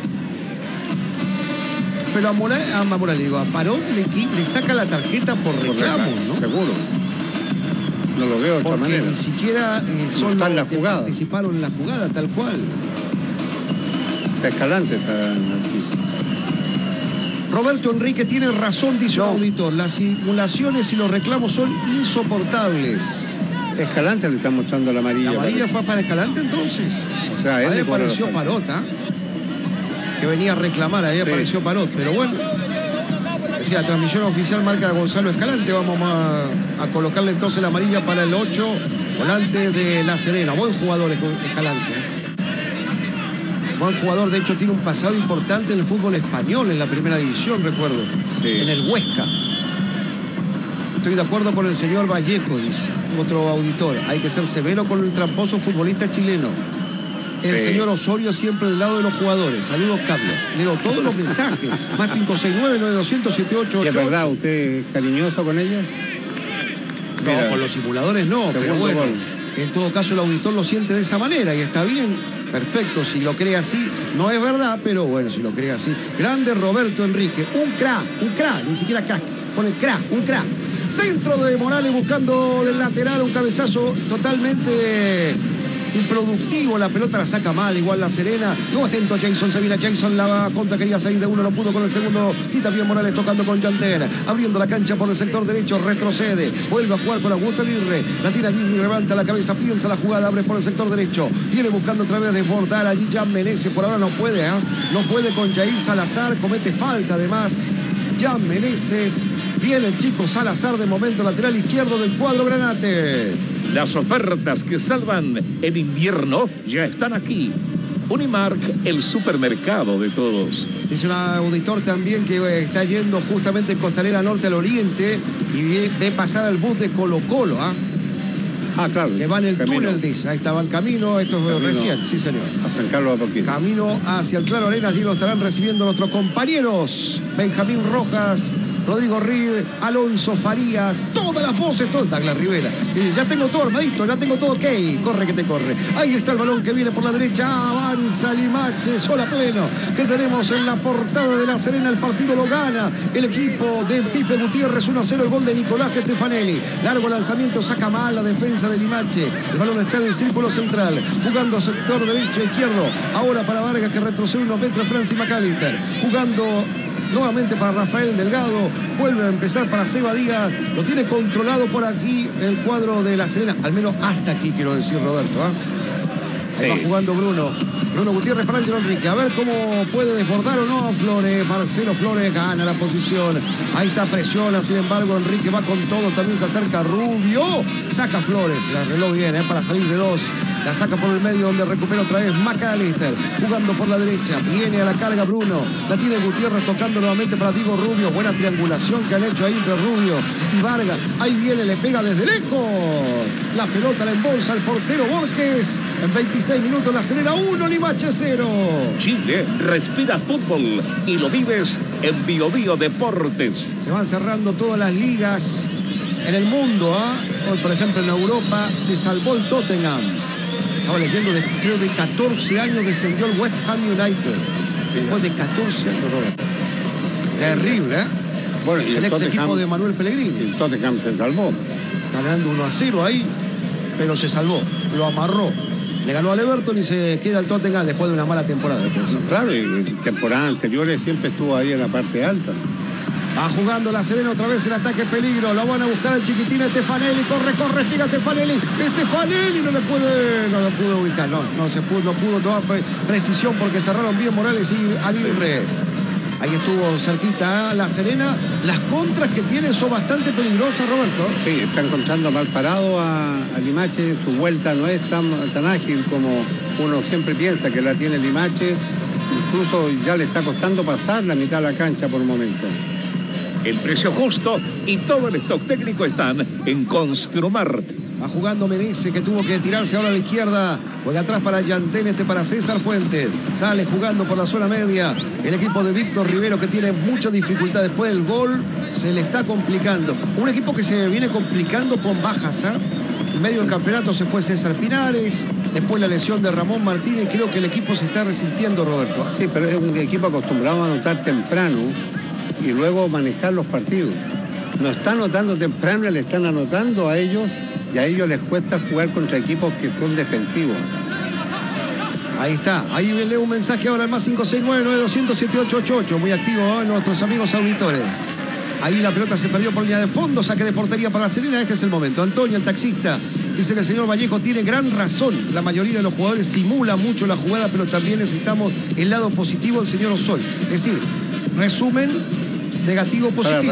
Pero a Morales, a Morales, digo, a Parot le, qui- le saca la tarjeta por Por reclamo, reclamo, ¿no? Seguro. No lo veo de otra Porque manera. ni siquiera eh, son está en los la que jugada. participaron en la jugada, tal cual. Escalante está en el piso. Roberto Enrique tiene razón, dice No. un auditor. Las simulaciones y los reclamos son insoportables. Escalante le está mostrando la amarilla. ¿La amarilla parece. fue para Escalante entonces? O sea, él Ahí le cobra apareció la falta. Parota, que venía a reclamar, ahí Sí. apareció Parot, pero bueno. Es decir, la transmisión oficial marca a Gonzalo Escalante. Vamos a, a colocarle entonces la amarilla para el ocho, volante de La Serena. Buen jugador Escalante. Buen jugador, de hecho tiene un pasado importante en el fútbol español, en la primera división, recuerdo. Sí. En el Huesca. Estoy de acuerdo con el señor Vallejo, dice otro auditor. Hay que ser severo con el tramposo futbolista chileno. El Sí. señor Osorio siempre del lado de los jugadores. Saludos, Carlos. Leo todos los mensajes. Más cinco seis nueve, nueve dos cero cero, siete ocho ¿Y ocho. es verdad? ¿Usted es cariñoso con ellos? No, Mira, con los simuladores no, pero segundo bueno. gol. En todo caso, el auditor lo siente de esa manera y está bien. Perfecto, si lo cree así, no es verdad, pero bueno, si lo cree así. Grande Roberto Enrique, un crack, un crack, ni siquiera crack, pone crack, un crack. Centro de Morales buscando del lateral, un cabezazo totalmente improductivo, la pelota la saca mal, igual La Serena. No, atento Jason, se viene Jason, la contra quería salir de uno, no pudo con el segundo. Y también Morales tocando con Yantera, abriendo la cancha por el sector derecho, retrocede, vuelve a jugar con Augusto Aguirre, la tira Aguirre, levanta la cabeza, piensa la jugada, abre por el sector derecho, viene buscando otra vez desbordar, allí ya Menezes, por ahora no puede, ¿eh? no puede con Jair Salazar, comete falta además. Jan Menezes, viene el chico Salazar de momento, lateral izquierdo del cuadro Granate. Las ofertas que salvan en invierno ya están aquí. Unimark, el supermercado de todos. Dice un auditor también que eh, está yendo justamente en Costanera Norte al Oriente y ve, ve pasar al bus de Colo Colo, ¿ah? Ah, claro. Que va en el Camino. túnel, dice. Ahí estaba en camino, esto fue Camino. recién, sí señor. A San Carlos de Apoquindo. Camino hacia el Claro Arena, allí lo estarán recibiendo nuestros compañeros. Benjamín Rojas, Rodrigo Reed, Alonso Farías, todas las voces, todas. Douglas Rivera. Y ya tengo todo armadito, ya tengo todo ok. Corre que te corre. Ahí está el balón que viene por la derecha. Avanza Limache, sola pleno. Que tenemos en la portada de La Serena. El partido lo gana el equipo de Pipe Gutiérrez. uno a cero el gol de Nicolás Stefanelli. Largo lanzamiento, saca mal la defensa de Limache. El balón está en el círculo central. Jugando sector derecho e izquierdo. Ahora para Vargas que retrocede unos metros Francis McAllister. Jugando nuevamente para Rafael Delgado, vuelve a empezar para Seba Díaz, lo tiene controlado por aquí el cuadro de La Serena, al menos hasta aquí quiero decir Roberto, ¿eh? Ahí Sí. va jugando Bruno, Bruno Gutiérrez para Ángelo Enrique, a ver cómo puede desbordar o no Flores, Marcelo Flores gana la posición, ahí está, presiona, sin embargo Enrique va con todo, también se acerca Rubio, saca Flores, la arregló bien, ¿eh? Para salir de dos. La saca por el medio donde recupera otra vez McAllister. Jugando por la derecha. Viene a la carga Bruno. La tiene Gutiérrez tocando nuevamente para Diego Rubio. Buena triangulación que han hecho ahí entre Rubio y Vargas. Ahí viene, le pega desde lejos. La pelota la embolsa el portero Borges. En veintiséis minutos La Serena uno, Limache cero. Chile respira fútbol y lo vives en Bio Bio Deportes. Se van cerrando todas las ligas en el mundo. ¿eh? Hoy, por ejemplo, en Europa se salvó el Tottenham. Estaba leyendo, de, creo de catorce años descendió el West Ham United. Después de catorce años, Roberto. Terrible, ¿eh? Bueno, y el el ex equipo Tottenham- de Manuel Pellegrini. El Tottenham se salvó. Ganando uno a cero ahí. pero se salvó, lo amarró. Le ganó al Everton y se queda el Tottenham después de una mala temporada. Claro, y temporadas anteriores siempre estuvo ahí en la parte alta. Va jugando la Serena otra vez el ataque peligro. Lo van a buscar al chiquitín Stefanelli. Corre, corre, llega Stefanelli. Stefanelli no le puede, no le pudo ubicar. No, no se pudo, no pudo tomar precisión porque cerraron bien Morales y Aguirre. Ahí estuvo cerquita la Serena. Las contras que tiene son bastante peligrosas, Roberto. Sí, está encontrando mal parado a, a Limache. Su vuelta no es tan, tan ágil como uno siempre piensa que la tiene Limache. Incluso ya le está costando pasar la mitad de la cancha por un momento. El precio justo y todo el stock técnico están en Construmart. Va jugando Menezes, que tuvo que tirarse ahora a la izquierda. Juega atrás para Yantén, este para César Fuentes. Sale jugando por la zona media. El equipo de Víctor Rivero, que tiene mucha dificultad después del gol. Se le está complicando. Un equipo que se viene complicando con bajas, ¿ah? En medio del campeonato se fue César Pinares. Después la lesión de Ramón Martínez. Creo que el equipo se está resintiendo, Roberto. Sí, pero es un equipo acostumbrado a anotar temprano y luego manejar los partidos. No está anotando temprano, le están anotando a ellos y a ellos les cuesta jugar contra equipos que son defensivos. Ahí está, ahí me leo un mensaje ahora al más cinco seis nueve nueve dos cero cero siete ocho ocho ocho, muy activo, ¿eh? Nuestros amigos auditores. Ahí la pelota se perdió por línea de fondo, saque de portería para la Serena, este es el momento. Antonio, el taxista, dice que el señor Vallejo tiene gran razón. La mayoría de los jugadores simula mucho la jugada, pero también necesitamos el lado positivo del señor Osol. Es decir, resumen, negativo, positivo.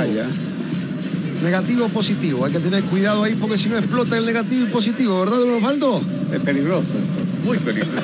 Negativo, positivo. Hay que tener cuidado ahí porque si no explota el negativo y positivo, ¿verdad, don Osvaldo? Es peligroso eso. Muy peligroso.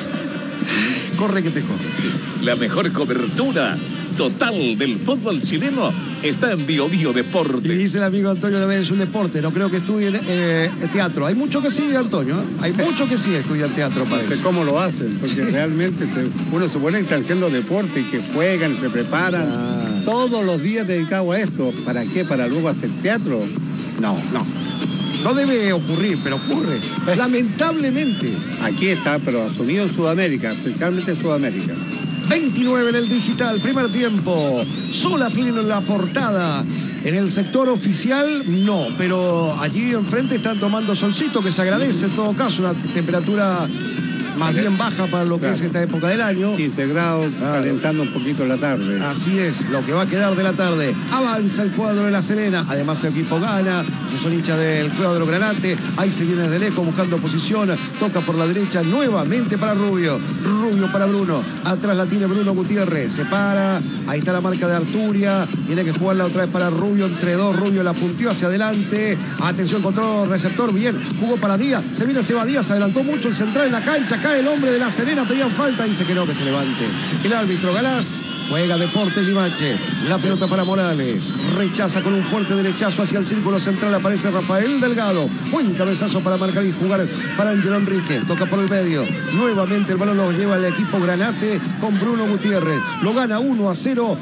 Corre que te corre. Sí. La mejor cobertura total del fútbol chileno está en Bio Bio Deportes. Y dice el amigo Antonio, debe es un deporte, no creo que estudien eh, teatro. Hay mucho que sí, Antonio, ¿eh? Hay mucho que sí estudian teatro para no sé eso. cómo lo hacen, porque sí. realmente se, uno supone que están haciendo deporte y que juegan, se preparan ah. todos los días dedicados a esto. ¿Para qué? ¿Para luego hacer teatro? No, no. No debe ocurrir, pero ocurre. Lamentablemente. Aquí está, pero asumido en Sudamérica, especialmente en Sudamérica. veintinueve en el digital, primer tiempo. Sola pleno en la portada. En el sector oficial, no, pero allí enfrente están tomando solcito, que se agradece en todo caso, una temperatura más bien baja para lo que claro. es esta época del año. quince grados, claro. calentando un poquito la tarde. Así es, lo que va a quedar de la tarde. Avanza el cuadro de la Serena, además el equipo gana. Yo soy hincha del cuadro Granate. Ahí se viene desde lejos buscando posición. Toca por la derecha nuevamente para Rubio. Rubio para Bruno. Atrás la tiene Bruno Gutiérrez. Se para. Ahí está la marca de Arturia. Tiene que jugarla otra vez para Rubio. Entre dos, Rubio la puntió hacia adelante. Atención, control receptor. Bien, jugó para Díaz. Se viene Seba Díaz. Adelantó mucho el central en la cancha. Cae el hombre de la Serena. Pedían falta. Dice que no, que se levante. El árbitro Galás. Juega Deportes Limache. La pelota para Morales. Rechaza con un fuerte derechazo hacia el círculo central. Aparece Rafael Delgado. Buen cabezazo para marcar y jugar para Ángelo Enrique. Toca por el medio. Nuevamente el balón lo lleva el equipo Granate con Bruno Gutiérrez. Lo gana uno a cero.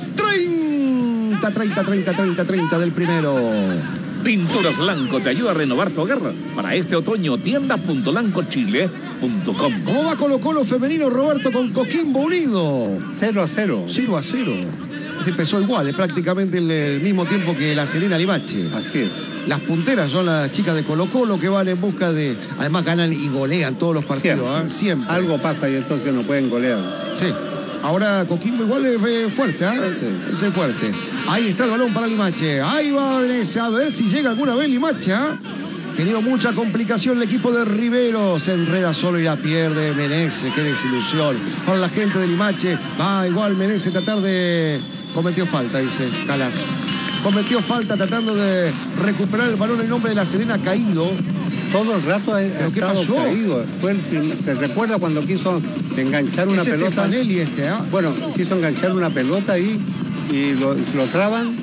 treinta, treinta, treinta, treinta, treinta del primero. Pinturas Lanco te ayuda a renovar tu hogar. Para este otoño, tienda punto lanco chile punto com. ¿Cómo va Colo Colo femenino, Roberto, con Coquimbo Unido? cero a cero. cero a cero. Se empezó igual, es prácticamente el, el mismo tiempo que la Serena Limache. Así es. Las punteras son las chicas de Colo Colo que van en busca de... Además ganan y golean todos los partidos, siempre. ¿eh? Siempre. Algo pasa y entonces que no pueden golear. Sí. Ahora Coquimbo igual es fuerte, ¿eh? Sí. Es fuerte. Ahí está el balón para Limache. Ahí va Venecia, a ver si llega alguna vez Limache, ¿eh? Tenido mucha complicación el equipo de Rivero. Se enreda solo y la pierde Menezes. Qué desilusión. Para la gente de Limache. Va igual Menezes tratar de... Cometió falta, dice Calas. Cometió falta tratando de recuperar el balón en nombre de la Serena caído. Todo el rato ha ¿Pero qué pasó? Caído. Fue el, se recuerda cuando quiso enganchar una Ese pelota. Stefanelli este, ¿eh? Bueno, quiso enganchar una pelota ahí y lo, lo traban.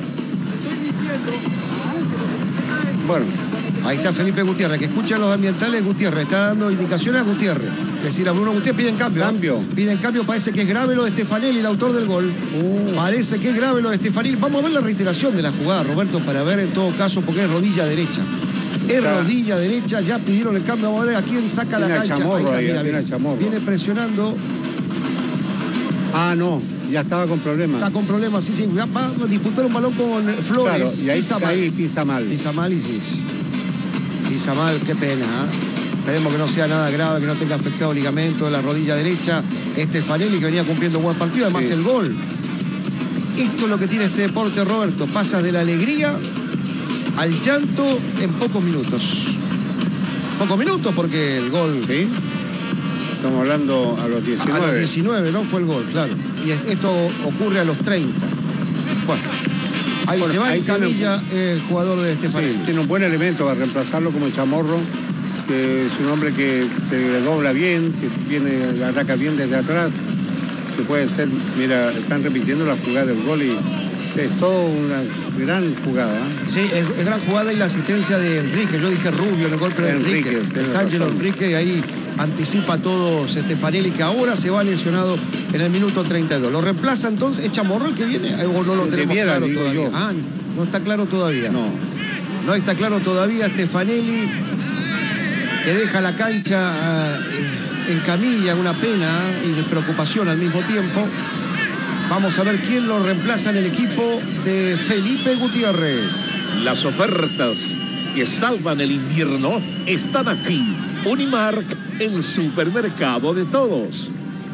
Bueno. Ahí está Felipe Gutiérrez, que escucha los ambientales. Gutiérrez está dando indicaciones a Gutiérrez. Es decir, a Bruno Gutiérrez piden cambio. Cambio. Piden cambio, parece que es grave lo de Stefanelli, el autor del gol. Uh. Parece que es grave lo de Stefanelli. Vamos a ver la reiteración de la jugada, Roberto, para ver en todo caso, porque es rodilla derecha. Es está. rodilla derecha, ya pidieron el cambio. Vamos a ver a quién saca tiene la cancha. Chamorro ahí está, ahí, mira, viene, viene presionando. Ah, no. Ya estaba con problemas. Está con problemas, sí, sí. Va a disputar un balón con Flores. Claro, y ahí pisa mal. Ahí pisa mal. Pisa mal y sí. Pisa mal, qué pena. ¿eh? Esperemos que no sea nada grave, que no tenga afectado el ligamento de la rodilla derecha. Stefanelli, que venía cumpliendo un buen partido, además sí. El gol. Esto es lo que tiene este deporte, Roberto. Pasas de la alegría al llanto en pocos minutos. Pocos minutos porque el gol... ¿Sí? Estamos hablando a los diecinueve. A los diecinueve, ¿no? Fue el gol, claro. Y esto ocurre a los treinta. Bueno, ahí bueno, se va ahí en camilla tiene... el jugador de Stefanelli. Sí, tiene un buen elemento para reemplazarlo como Chamorro, que es un hombre que se dobla bien, que viene, ataca bien desde atrás, que puede ser, mira, están repitiendo la jugada del gol y es todo una gran jugada. Sí, es, es gran jugada y la asistencia de Enrique. Yo dije Rubio en el gol, pero Enrique. Enrique es Ángelo Enrique, y ahí anticipa a todos Stefanelli, que ahora se va lesionado en el minuto treinta y dos. ¿Lo reemplaza entonces? ¿Es Chamorro el que viene? ¿O no lo tenemos Debiera, claro todavía? Yo. Ah, no está claro todavía. No. No está claro todavía. Stefanelli, que deja la cancha uh, en camilla, una pena y de preocupación al mismo tiempo. Vamos a ver quién lo reemplaza en el equipo de Felipe Gutiérrez. Las ofertas que salvan el invierno están aquí. Unimark, el supermercado de todos.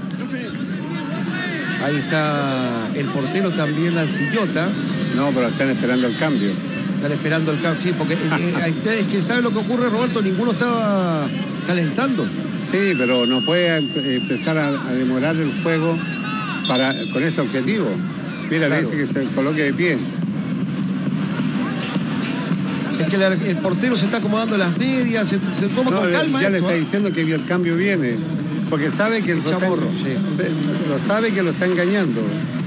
Ahí está el portero también, Lancillota. No, pero están esperando el cambio. Están esperando el cambio, sí, porque eh, es que sabe lo que ocurre, Roberto, ninguno estaba calentando. Sí, pero no puede empezar a, a demorar el juego para, con ese objetivo. Mira, claro. Le dice que se coloque de pie. Es que la, el portero se está acomodando las medias, se, se toma no, con calma. Ya esto, le está ¿eh? diciendo que el cambio viene, porque sabe que el lo, Chamorro, está, sí. lo sabe que lo está engañando.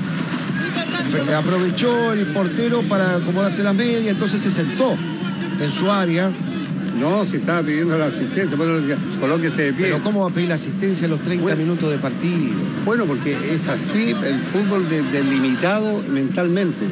Aprovechó el portero para acomodarse las medias, entonces se sentó en su área. No, si estaba pidiendo la asistencia, pues colóquese de pie. Pero ¿cómo va a pedir la asistencia a los treinta bueno, minutos de partido? Bueno, porque es así el fútbol de, delimitado mentalmente.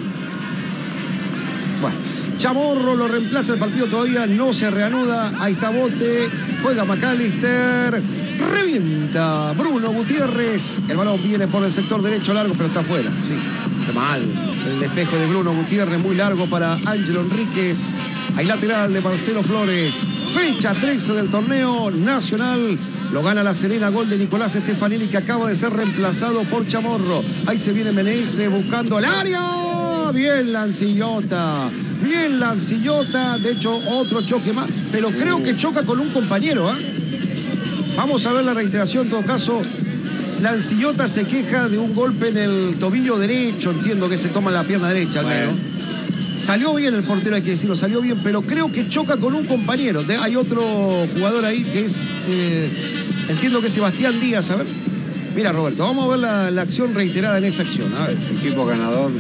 Bueno, Chamorro lo reemplaza, el partido todavía no se reanuda. Ahí está Bote, juega McAllister, revienta Bruno Gutiérrez. El balón viene por el sector derecho largo, pero está afuera. Sí, está mal. El despejo de Bruno Gutiérrez muy largo para Ángelo Enríquez. Hay lateral de Marcelo Flores. Fecha trece del torneo nacional. Lo gana La Serena, gol de Nicolás Stefanelli, que acaba de ser reemplazado por Chamorro. Ahí se viene Meneise buscando el área. Bien Lancillota. Bien Lancillota. De hecho, otro choque más. Pero creo que choca con un compañero. ¿eh? Vamos a ver la reiteración en todo caso. Lancillota se queja de un golpe en el tobillo derecho. Entiendo que se toma la pierna derecha al menos. Bueno. Salió bien el portero, hay que decirlo, salió bien, pero creo que choca con un compañero. Hay otro jugador ahí que es, eh, entiendo que es Sebastián Díaz. A ver, mira Roberto, vamos a ver la, la acción reiterada en esta acción. A ver. Equipo ganador.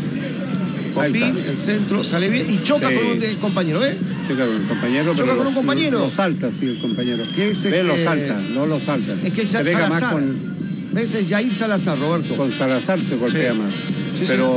Popín, el centro, sale bien y choca sí. con un de, compañero, ¿eh? Choca con un compañero, choca pero con lo, un compañero. Lo salta, sí, el compañero. Que es Ve, este... lo salta, no lo salta. Es que ya se pega Salazar. Más con... Ese es Jair Salazar, Roberto. Con Salazar se golpea sí. más. Sí, pero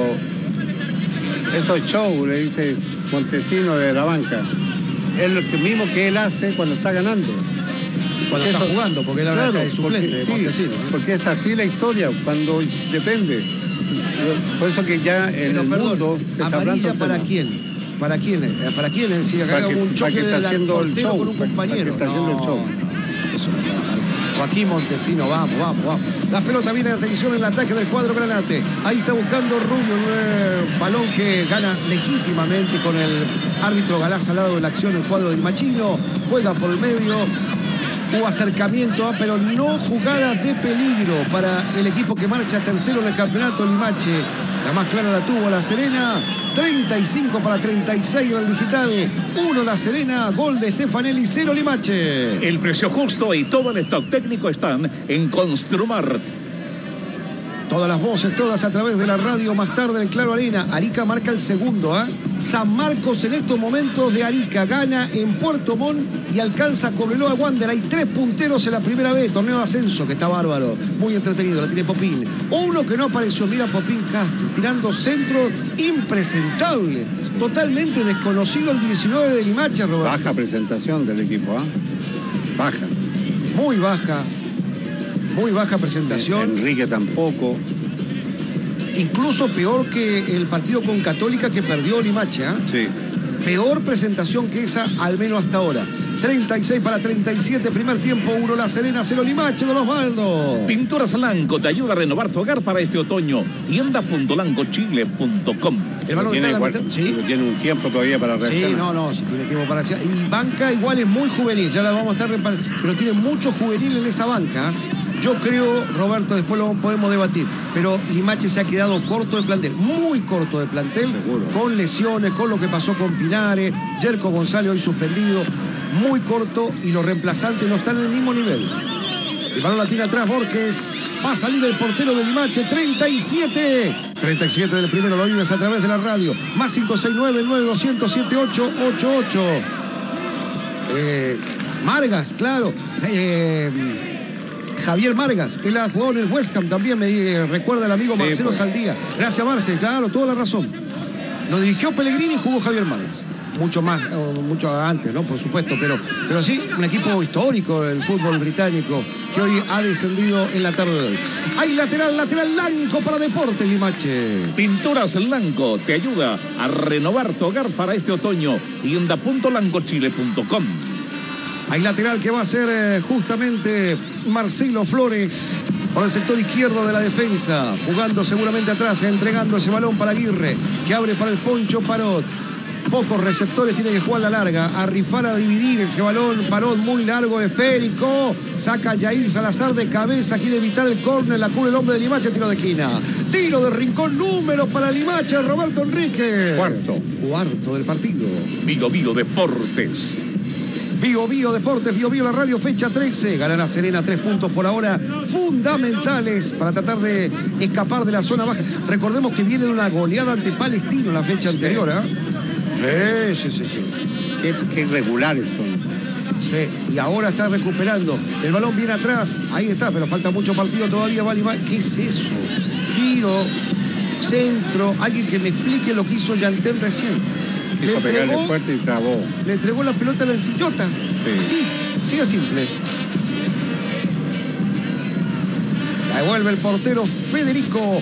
sí. eso es show, le dice Montesino de la banca. Es lo que mismo que él hace cuando está ganando. Cuando está eso, jugando, porque él ahora es suplente. Porque, sí, ¿eh? Porque es así la historia, cuando depende. Por eso que ya en pero, el perdón, mundo se está ¿amarilla para tema. quién? ¿Para quién? ¿Para quién? Es si para que, un choque que está de haciendo el show, con un compañero. Para que está haciendo no, el show. No, eso no va a dar. Joaquín Montesino, vamos, vamos, vamos. La pelota viene de atención en el ataque del cuadro Granate. Ahí está buscando Rubio, un eh, balón que gana legítimamente con el árbitro Galás al lado de la acción, el cuadro del Machino. Juega por el medio. Hubo acercamiento, pero no jugada de peligro para el equipo que marcha tercero en el campeonato Limache. La más clara la tuvo La Serena. treinta y cinco para treinta y seis en el digital. uno La Serena, gol de Stefanelli, cero Limache. El precio justo y todo el stock técnico están en Construmart. Todas las voces, todas a través de la radio. Más tarde en Claro Arena. Arica marca el segundo. ¿eh? San Marcos en estos momentos de Arica gana en Puerto Montt y alcanza a Cobreloa Wander. Hay tres punteros en la primera vez. Torneo de ascenso que está bárbaro. Muy entretenido. La tiene Popín. Uno que no apareció. Mira Popín Castro. Tirando centro impresentable. Totalmente desconocido el diecinueve de Limache, Roberto. Baja presentación del equipo. ¿eh? Baja. Muy baja. Muy baja presentación. Enrique tampoco. Incluso peor que el partido con Católica que perdió Limache. ¿eh? Sí. Peor presentación que esa, al menos hasta ahora. treinta y seis para treinta y siete, primer tiempo, uno La Serena, cero Limache, don Osvaldo. Pinturas Lanco te ayuda a renovar tu hogar para este otoño. tienda punto lanco chile punto com. El balón tiene, está en la igual, mitad. ¿Sí? tiene un tiempo todavía para reaccionar. Sí, no, no, si tiene tiempo para hacer. Y banca igual es muy juvenil, ya la vamos a estar repasando, pero tiene mucho juvenil en esa banca. Yo creo, Roberto, después lo podemos debatir, pero Limache se ha quedado corto de plantel, muy corto de plantel, seguro, con lesiones, con lo que pasó con Pinares, Yerko González hoy suspendido, muy corto, y los reemplazantes no están en el mismo nivel. El balón la tiene atrás Borges, va a salir el portero de Limache, treinta y siete. treinta y siete del primero, lo vives a través de la radio. Más cinco seis nueve, nueve dos cero cero, siete ocho ocho ocho. Eh, Margas, claro. Eh, Javier Margas, él ha jugado en el West Ham también, me eh, recuerda el amigo sí, Marcelo pues. Saldía. Gracias, Marce, claro, toda la razón. Lo dirigió Pellegrini y jugó Javier Margas. Mucho más, o mucho antes, ¿no? Por supuesto, pero, pero sí, un equipo histórico del fútbol británico que hoy ha descendido en la tarde de hoy. Hay lateral, lateral Lanco para Deportes Limache. Pinturas Lanco te ayuda a renovar tu hogar para este otoño. tienda punto lanco chile punto com. Hay lateral que va a ser eh, justamente Marcelo Flores por el sector izquierdo de la defensa, jugando seguramente atrás, entregando ese balón para Aguirre, que abre para el Poncho Parot. Pocos receptores, tiene que jugar la larga, a rifar, a dividir ese balón. Parot muy largo, esférico, saca a Jair Salazar de cabeza, quiere evitar el córner, la cubre el hombre de Limache, tiro de esquina. Tiro de rincón, número para Limache, Roberto Enrique. Cuarto. Cuarto del partido. Vigo Vigo Deportes. Bio Bio Deportes, Bio Bio la radio, fecha trece. Gana la Serena, tres puntos por ahora fundamentales para tratar de escapar de la zona baja. Recordemos que viene de una goleada ante Palestino la fecha anterior, ¿eh? Sí, sí, sí, sí. Qué, qué irregulares son. Sí, y ahora está recuperando. El balón viene atrás, ahí está, pero falta mucho partido todavía. Vale, vale. ¿Qué es eso? Tiro, centro, alguien que me explique lo que hizo Yantén recién. Quiso pegarle fuerte y trabó. Le entregó la pelota a la Lancillota. Sí. Sí, sí es simple. La devuelve el portero Federico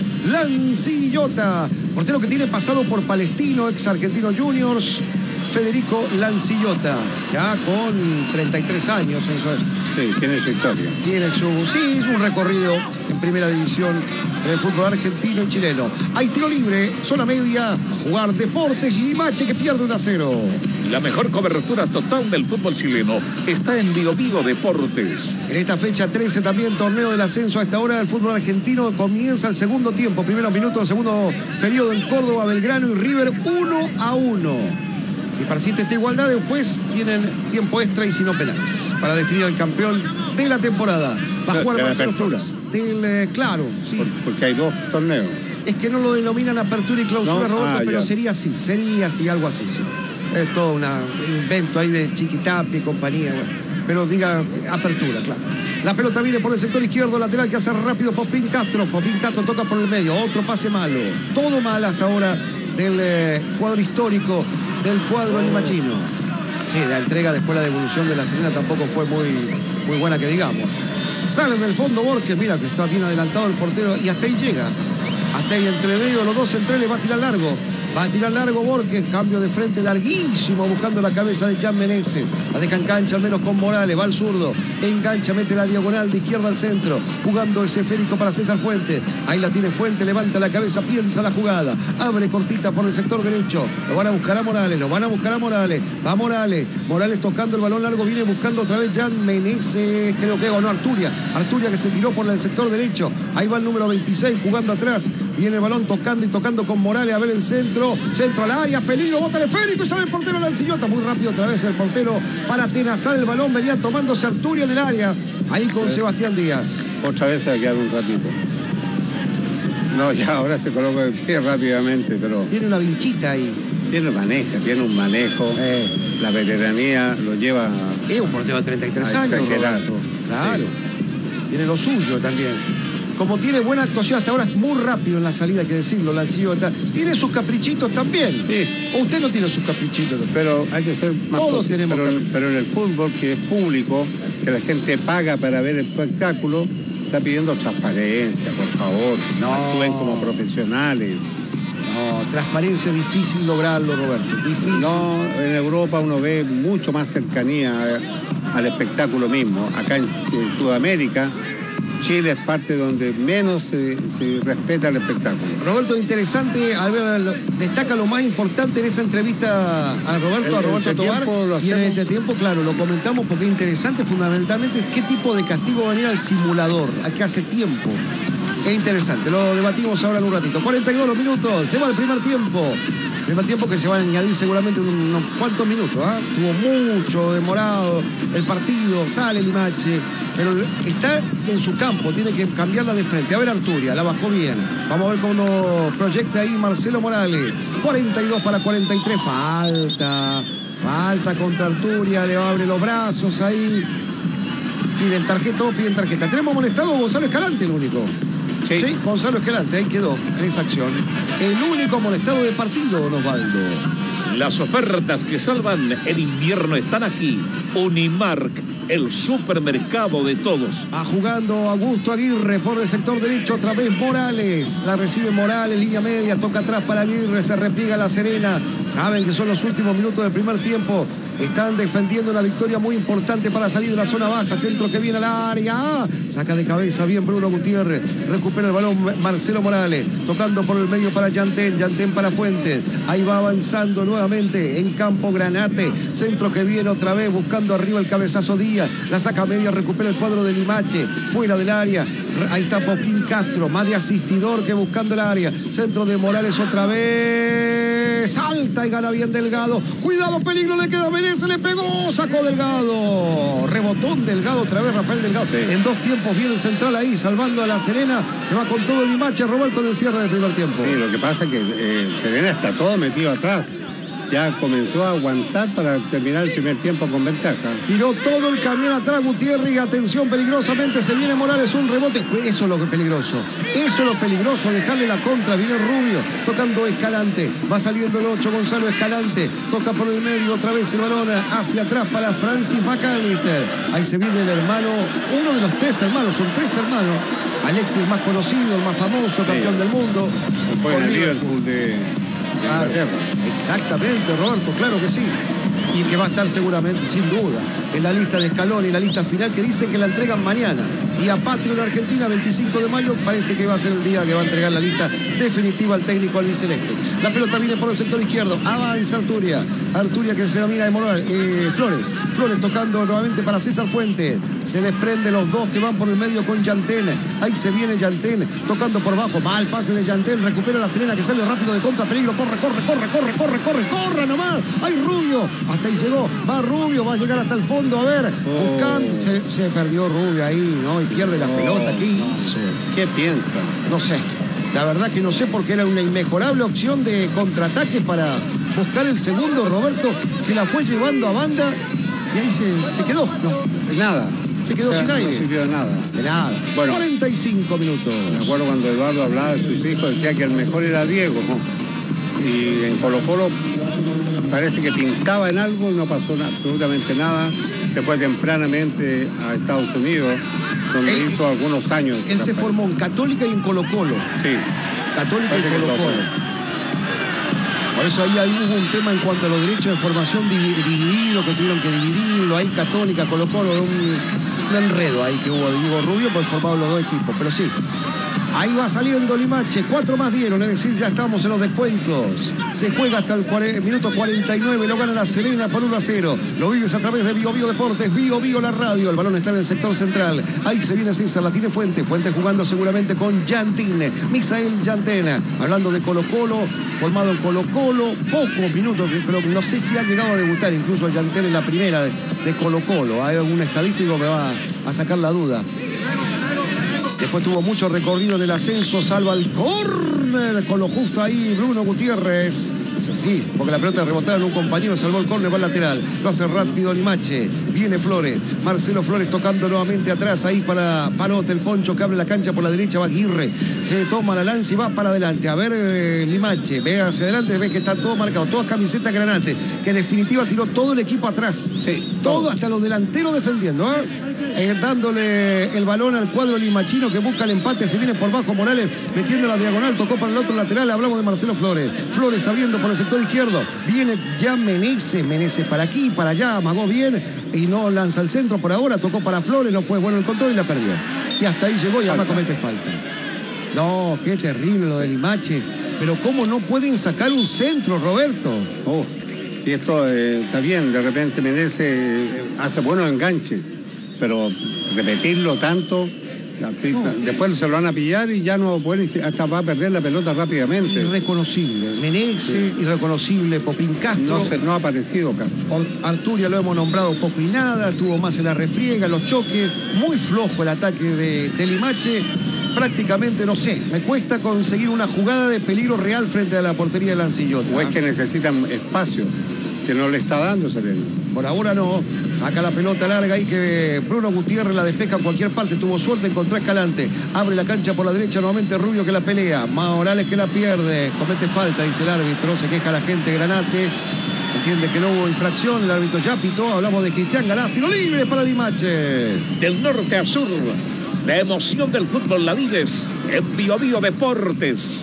Lancillota. Portero que tiene pasado por Palestino, ex Argentino Juniors. Federico Lancillota, ya con treinta y tres años. Eso es. Sí, tiene su historia. Tiene su, sí, un recorrido en primera división en el fútbol argentino y chileno. Hay tiro libre, zona media, a jugar Deportes Limache que pierde uno a cero. La mejor cobertura total del fútbol chileno está en Vigo Vigo Deportes. En esta fecha trece también torneo del ascenso a esta hora del fútbol argentino. Comienza el segundo tiempo, primeros minutos, segundo periodo en Córdoba, Belgrano y River uno a uno. Si persiste esta igualdad, después tienen tiempo extra y si no penales para definir al campeón de la temporada. Va a jugar Marcelo Flores. Del, eh, claro, sí. Por, porque hay dos torneos. Es que no lo denominan apertura y clausura, ¿No? Roberto, Ah, pero ya. sería así, sería así, algo así, sí. Es todo una, un invento ahí de Chiquitapi y compañía, bueno. Pero diga apertura, claro. La pelota viene por el sector izquierdo, lateral que hace rápido Popín Castro. Popín Castro toca por el medio, otro pase malo. Todo mal hasta ahora del eh, jugador histórico del cuadro limachino. Sí, la entrega después la devolución de la Serena tampoco fue muy, muy buena que digamos. Salen del fondo Borges, mira que está bien adelantado el portero y hasta ahí llega. Hasta ahí entre medio, los dos centrales, va a tirar largo. Va a tirar largo Borges, cambio de frente larguísimo, buscando la cabeza de Jan Meneses. La deja en cancha al menos con Morales, va al zurdo. Engancha, mete la diagonal de izquierda al centro. Jugando ese esférico para César Fuentes. Ahí la tiene Fuentes, levanta la cabeza, piensa la jugada. Abre cortita por el sector derecho. Lo van a buscar a Morales, lo van a buscar a Morales. Va Morales, Morales tocando el balón largo, viene buscando otra vez Jan Meneses. Creo que ganó Arturia. Arturia que se tiró por el sector derecho. Ahí va el número veintiséis jugando atrás. Viene el balón tocando y tocando con Morales a ver el centro. Centro al área, peligro, bota el esférico y sale el portero Lancillota. Muy rápido otra vez el portero para atenazar el balón. Venía tomándose Arturia en el área. Ahí con Sebastián Díaz. Otra vez se va a quedar un ratito. No, ya ahora se coloca el pie rápidamente, pero Tiene una vinchita ahí. tiene maneja, tiene un manejo. Eh. La veteranía lo lleva Es un portero de treinta y tres a años. exagerar. Roberto. Claro. Sí. Tiene lo suyo también. Como tiene buena actuación hasta ahora, es muy rápido en la salida, hay que decirlo, Lancillota. Tiene sus caprichitos también. Sí. O usted no tiene sus caprichitos. Pero hay que ser más Todos posi- tenemos pero, que- pero en el fútbol, que es público, que la gente paga para ver el espectáculo, está pidiendo transparencia, por favor. No. Actúen como profesionales. No, transparencia es difícil lograrlo, Roberto, difícil. No, en Europa uno ve mucho más cercanía al espectáculo mismo. Acá en, en Sudamérica, Chile es parte donde menos se, se respeta el espectáculo. Roberto, interesante, al ver, destaca lo más importante en esa entrevista a Roberto, el, a Roberto Tobar, y en este tiempo, claro, lo comentamos porque es interesante fundamentalmente qué tipo de castigo va a venir al simulador, a que hace tiempo. Es interesante, lo debatimos ahora en un ratito. cuarenta y dos los minutos, se va el primer tiempo. Primer tiempo que se van a añadir seguramente unos cuantos minutos, ¿eh? Tuvo mucho demorado el partido, sale Limache, pero está en su campo, tiene que cambiarla de frente. A ver, Arturia, la bajó bien. Vamos a ver cómo proyecta ahí Marcelo Morales. cuarenta y dos para cuarenta y tres, falta, falta contra Arturia, le abre los brazos ahí. Piden tarjeta, todos piden tarjeta. Tenemos molestado a Gonzalo Escalante, el único. Sí. sí, Gonzalo Escalante, ahí quedó en esa acción. El único molestado de partido, don Osvaldo. Las ofertas que salvan el invierno están aquí. Unimark, el supermercado de todos. Va jugando Augusto Aguirre por el sector derecho, otra vez Morales. La recibe Morales, línea media, toca atrás para Aguirre, se repliega La Serena. Saben que son los últimos minutos del primer tiempo. Están defendiendo una victoria muy importante para salir de la zona baja. Centro que viene al área. Ah, saca de cabeza bien Bruno Gutiérrez. Recupera el balón Marcelo Morales. Tocando por el medio para Yantén. Yantén para Fuentes. Ahí va avanzando nuevamente en campo Granate. Centro que viene otra vez buscando arriba el cabezazo Díaz. La saca media, recupera el cuadro de Limache. Fuera del área. Ahí está Popín Castro. Más de asistidor que buscando el área. Centro de Morales otra vez. Salta y gana bien Delgado. Cuidado, peligro, le queda Menezes, le pegó, sacó Delgado. Rebotón Delgado otra vez, Rafael Delgado. Sí. En dos tiempos viene el central ahí, salvando a La Serena. Se va con todo el Limache, Roberto, en el cierre del primer tiempo. Sí, lo que pasa es que eh, Serena está todo metido atrás. Ya comenzó a aguantar para terminar el primer tiempo con ventaja. Tiró todo el camión atrás Gutiérrez y atención, peligrosamente se viene Morales, un rebote. Eso es lo que es peligroso. Eso es lo peligroso, dejarle la contra. Viene Rubio, tocando Escalante. Va saliendo el ocho, Gonzalo Escalante. Toca por el medio, otra vez el balón hacia atrás para Francis McAllister. Ahí se viene el hermano, uno de los tres hermanos, son tres hermanos. Alexis, el más conocido, el más famoso, campeón sí. del mundo. Fue el Liverpool de... Claro, exactamente, Roberto, claro que sí. Y que va a estar seguramente, sin duda, en la lista de Scaloni, la lista final, que dice que la entregan mañana. Día patrio en Argentina, veinticinco de mayo, parece que va a ser el día que va a entregar la lista definitiva al técnico albiceleste. La pelota viene por el sector izquierdo, avanza Arturia. Arturia que se domina de Morales. Eh, Flores, Flores tocando nuevamente para César Fuentes. Se desprende los dos que van por el medio con Yantén. Ahí se viene Yantén, tocando por abajo. Mal pase de Yantén, recupera La Serena que sale rápido de contra, peligro, corre, corre, corre, corre, corre, corre, corre nomás. ¡Ay, Rubio! Hasta ahí llegó, va Rubio, va a llegar hasta el fondo, a ver, oh. buscando. Se, se perdió Rubio ahí, ¿no? Y pierde la oh, pelota. ¿Qué hizo? ¿Qué piensa? No sé. La verdad que no sé, porque era una inmejorable opción de contraataque para buscar el segundo. Roberto se la fue llevando a banda y ahí se, se quedó. No, nada. Se quedó o sea, sin aire. No sirvió de nada. De nada. Bueno, cuarenta y cinco minutos. Me acuerdo cuando Eduardo hablaba de sus hijos, decía que el mejor era Diego, ¿no? Y en Colo Colo parece que pintaba en algo y no pasó na absolutamente nada. Se fue tempranamente a Estados Unidos, donde él, hizo algunos años. Él se formó en Católica y en Colo Colo. Sí. Católica y Colo Colo. Por eso ahí, ahí hubo un tema en cuanto a los derechos de formación dividido, que tuvieron que dividirlo. Ahí Católica, Colo Colo, un, un enredo ahí que hubo. Diego Rubio, pues formaron los dos equipos. Pero sí. Ahí va saliendo Limache, cuatro más dieron, es decir, ya estamos en los descuentos. Se juega hasta el minuto cuarenta y nueve, lo gana La Serena por uno a cero. Lo vives a través de Bio Bio Deportes, Bio Bio la radio. El balón está en el sector central. Ahí se viene César, la tiene Fuente. Fuente jugando seguramente con Yantén, Misael Yantén. Hablando de Colo Colo, formado en Colo Colo, pocos minutos, pero no sé si ha llegado a debutar incluso Yantén en la primera de, de Colo Colo. Hay algún estadístico que me va a sacar la duda. Después tuvo mucho recorrido en el ascenso, salva el córner con lo justo ahí Bruno Gutiérrez. Sí, porque la pelota rebotada en un compañero, salvó el córner, va al lateral. Lo hace rápido Limache. Viene Viene Flores, Marcelo Flores tocando nuevamente atrás, ahí para Parote, el Poncho que abre la cancha por la derecha, va Aguirre, se toma la lanza y va para adelante. A ver, eh, Limache, ve hacia adelante, ve que está todo marcado, todas camisetas Granate, que en definitiva tiró todo el equipo atrás. Sí, todo, todo hasta los delanteros defendiendo, ¿eh? Eh, dándole el balón al cuadro limachino que busca el empate, se viene por bajo Morales, metiendo la diagonal, tocó para el otro lateral, hablamos de Marcelo Flores, Flores abriendo por el sector izquierdo, viene ya Meneses, Meneses para aquí, para allá, amagó bien y no lanza el centro por ahora, tocó para Flores, no fue bueno el control y la perdió. Y hasta ahí llegó y además comete falta. No, qué terrible lo de Limache, pero cómo no pueden sacar un centro, Roberto. Oh, y esto eh, está bien, de repente Meneses eh, hace buenos enganches, pero repetirlo tanto, la, no, después se lo van a pillar y ya no puede, hasta va a perder la pelota rápidamente. Irreconocible, Meneses, sí. Irreconocible, Popín Castro. No, se, no ha aparecido Castro. Arturia lo hemos nombrado poco y nada, tuvo más en la refriega, los choques, muy flojo el ataque de, de Limache. Prácticamente, no sé, me cuesta conseguir una jugada de peligro real frente a la portería de Lancillota. O es que necesitan espacio, que no le está dando Serena. Por ahora no, saca la pelota larga ahí que Bruno Gutiérrez la despeja en cualquier parte, tuvo suerte, encontró Escalante, abre la cancha por la derecha, nuevamente Rubio que la pelea, Morales que la pierde, comete falta, dice el árbitro, se queja la gente Granate, entiende que no hubo infracción, el árbitro ya pitó, hablamos de Cristian Galás, tiro libre para Limache. Del norte a sur, la emoción del fútbol la vives en Bio Bio Deportes.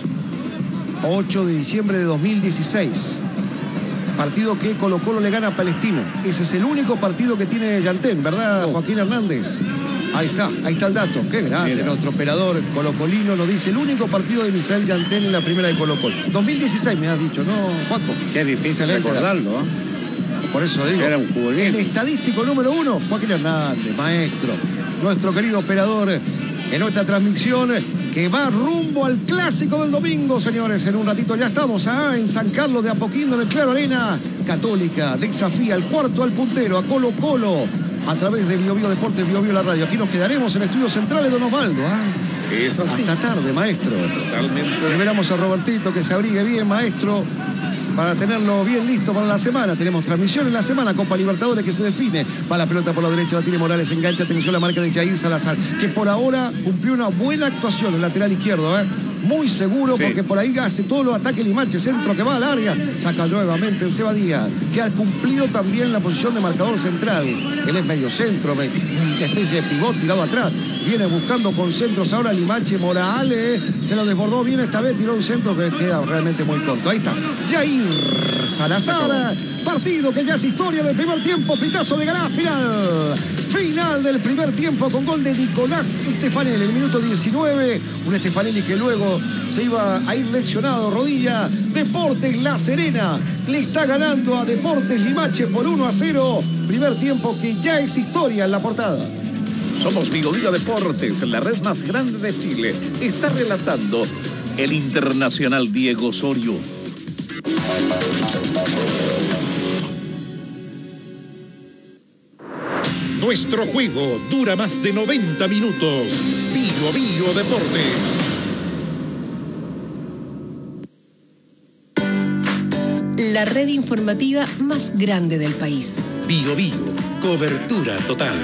ocho de diciembre de dos mil dieciséis. Partido que Colo Colo le gana a Palestino. Ese es el único partido que tiene Yantén, ¿verdad, Joaquín Hernández? Ahí está, ahí está el dato. Qué grande, mira. Nuestro operador colocolino lo dice. El único partido de Misael Yantén en la primera de Colo Colo. dos mil dieciséis me has dicho, ¿no, Juaco? Qué difícil recordarlo, ¿eh? Por eso digo. Era un juvenil. El estadístico número uno, Joaquín Hernández, maestro. Nuestro querido operador en nuestra transmisión que va rumbo al clásico del domingo, señores. En un ratito ya estamos ah, en San Carlos de Apoquindo, en el Claro Arena. Católica desafía al cuarto al puntero, a Colo Colo, a través de Bio Bio Deportes, Bio Bio la radio. Aquí nos quedaremos en estudios centrales, don Osvaldo. ¿ah? Es así. Hasta tarde, maestro. Totalmente. Esperamos a Robertito que se abrigue bien, maestro, para tenerlo bien listo para la semana. Tenemos transmisión en la semana, Copa Libertadores que se define. Va la pelota por la derecha, la tiene Morales, engancha, atención la marca de Jair Salazar, que por ahora cumplió una buena actuación en el lateral izquierdo, ¿eh? Muy seguro, sí, porque por ahí hace todos los ataques Limache, centro que va a larga, saca nuevamente el Seba Díaz, que ha cumplido también la posición de marcador central. Él es medio centro, una especie de pivot tirado atrás. Viene buscando con centros ahora Limache. Morales se lo desbordó bien esta vez, tiró un centro que queda realmente muy corto. Ahí está, Jair Salazar. Partido que ya es historia en el primer tiempo. Pitazo de Galá, final. Final del primer tiempo con gol de Nicolás Stefanelli, el minuto diecinueve. Un Stefanelli que luego se iba a ir lesionado, rodilla. Deportes La Serena le está ganando a Deportes Limache por uno a cero. Primer tiempo que ya es historia en la portada. Somos Bio Bio Deportes, la red más grande de Chile. Está relatando el internacional Diego Osorio. Nuestro juego dura más de noventa minutos. Bio Bio Deportes. La red informativa más grande del país. Bio Bio, cobertura total.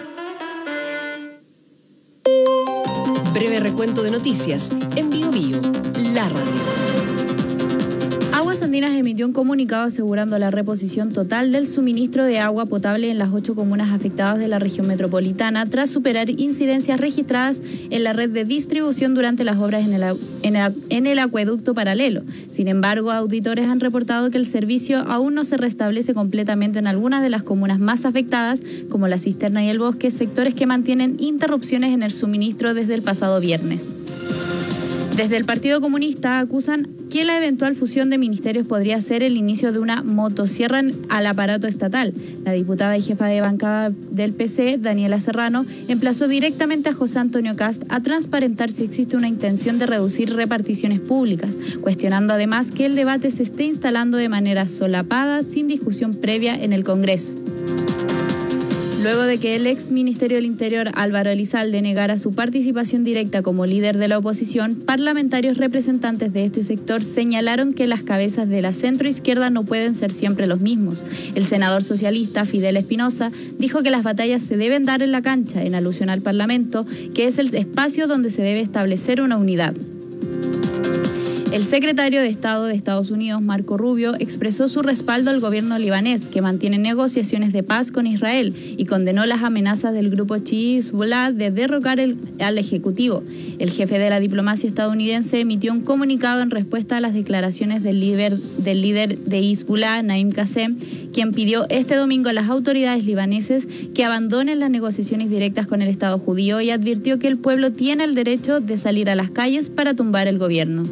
Breve recuento de noticias en Bio Bio, la radio. Aguas Andinas emitió un comunicado asegurando la reposición total del suministro de agua potable en las ocho comunas afectadas de la región metropolitana tras superar incidencias registradas en la red de distribución durante las obras en el, en el, en el acueducto paralelo. Sin embargo, auditores han reportado que el servicio aún no se restablece completamente en algunas de las comunas más afectadas, como La Cisterna y El Bosque, sectores que mantienen interrupciones en el suministro desde el pasado viernes. Desde el Partido Comunista acusan que la eventual fusión de ministerios podría ser el inicio de una motosierra al aparato estatal. La diputada y jefa de bancada del P C, Daniela Serrano, emplazó directamente a José Antonio Cast a transparentar si existe una intención de reducir reparticiones públicas, cuestionando además que el debate se esté instalando de manera solapada, sin discusión previa en el Congreso. Luego de que el ex Ministerio del Interior Álvaro Elizalde negara su participación directa como líder de la oposición, parlamentarios representantes de este sector señalaron que las cabezas de la centroizquierda no pueden ser siempre los mismos. El senador socialista Fidel Espinosa dijo que las batallas se deben dar en la cancha, en alusión al Parlamento, que es el espacio donde se debe establecer una unidad. El secretario de Estado de Estados Unidos, Marco Rubio, expresó su respaldo al gobierno libanés, que mantiene negociaciones de paz con Israel, y condenó las amenazas del grupo chií Hezbollah de derrocar el, al Ejecutivo. El jefe de la diplomacia estadounidense emitió un comunicado en respuesta a las declaraciones del líder, del líder de Hezbollah, Naim Qassem, quien pidió este domingo a las autoridades libaneses que abandonen las negociaciones directas con el Estado judío y advirtió que el pueblo tiene el derecho de salir a las calles para tumbar el gobierno.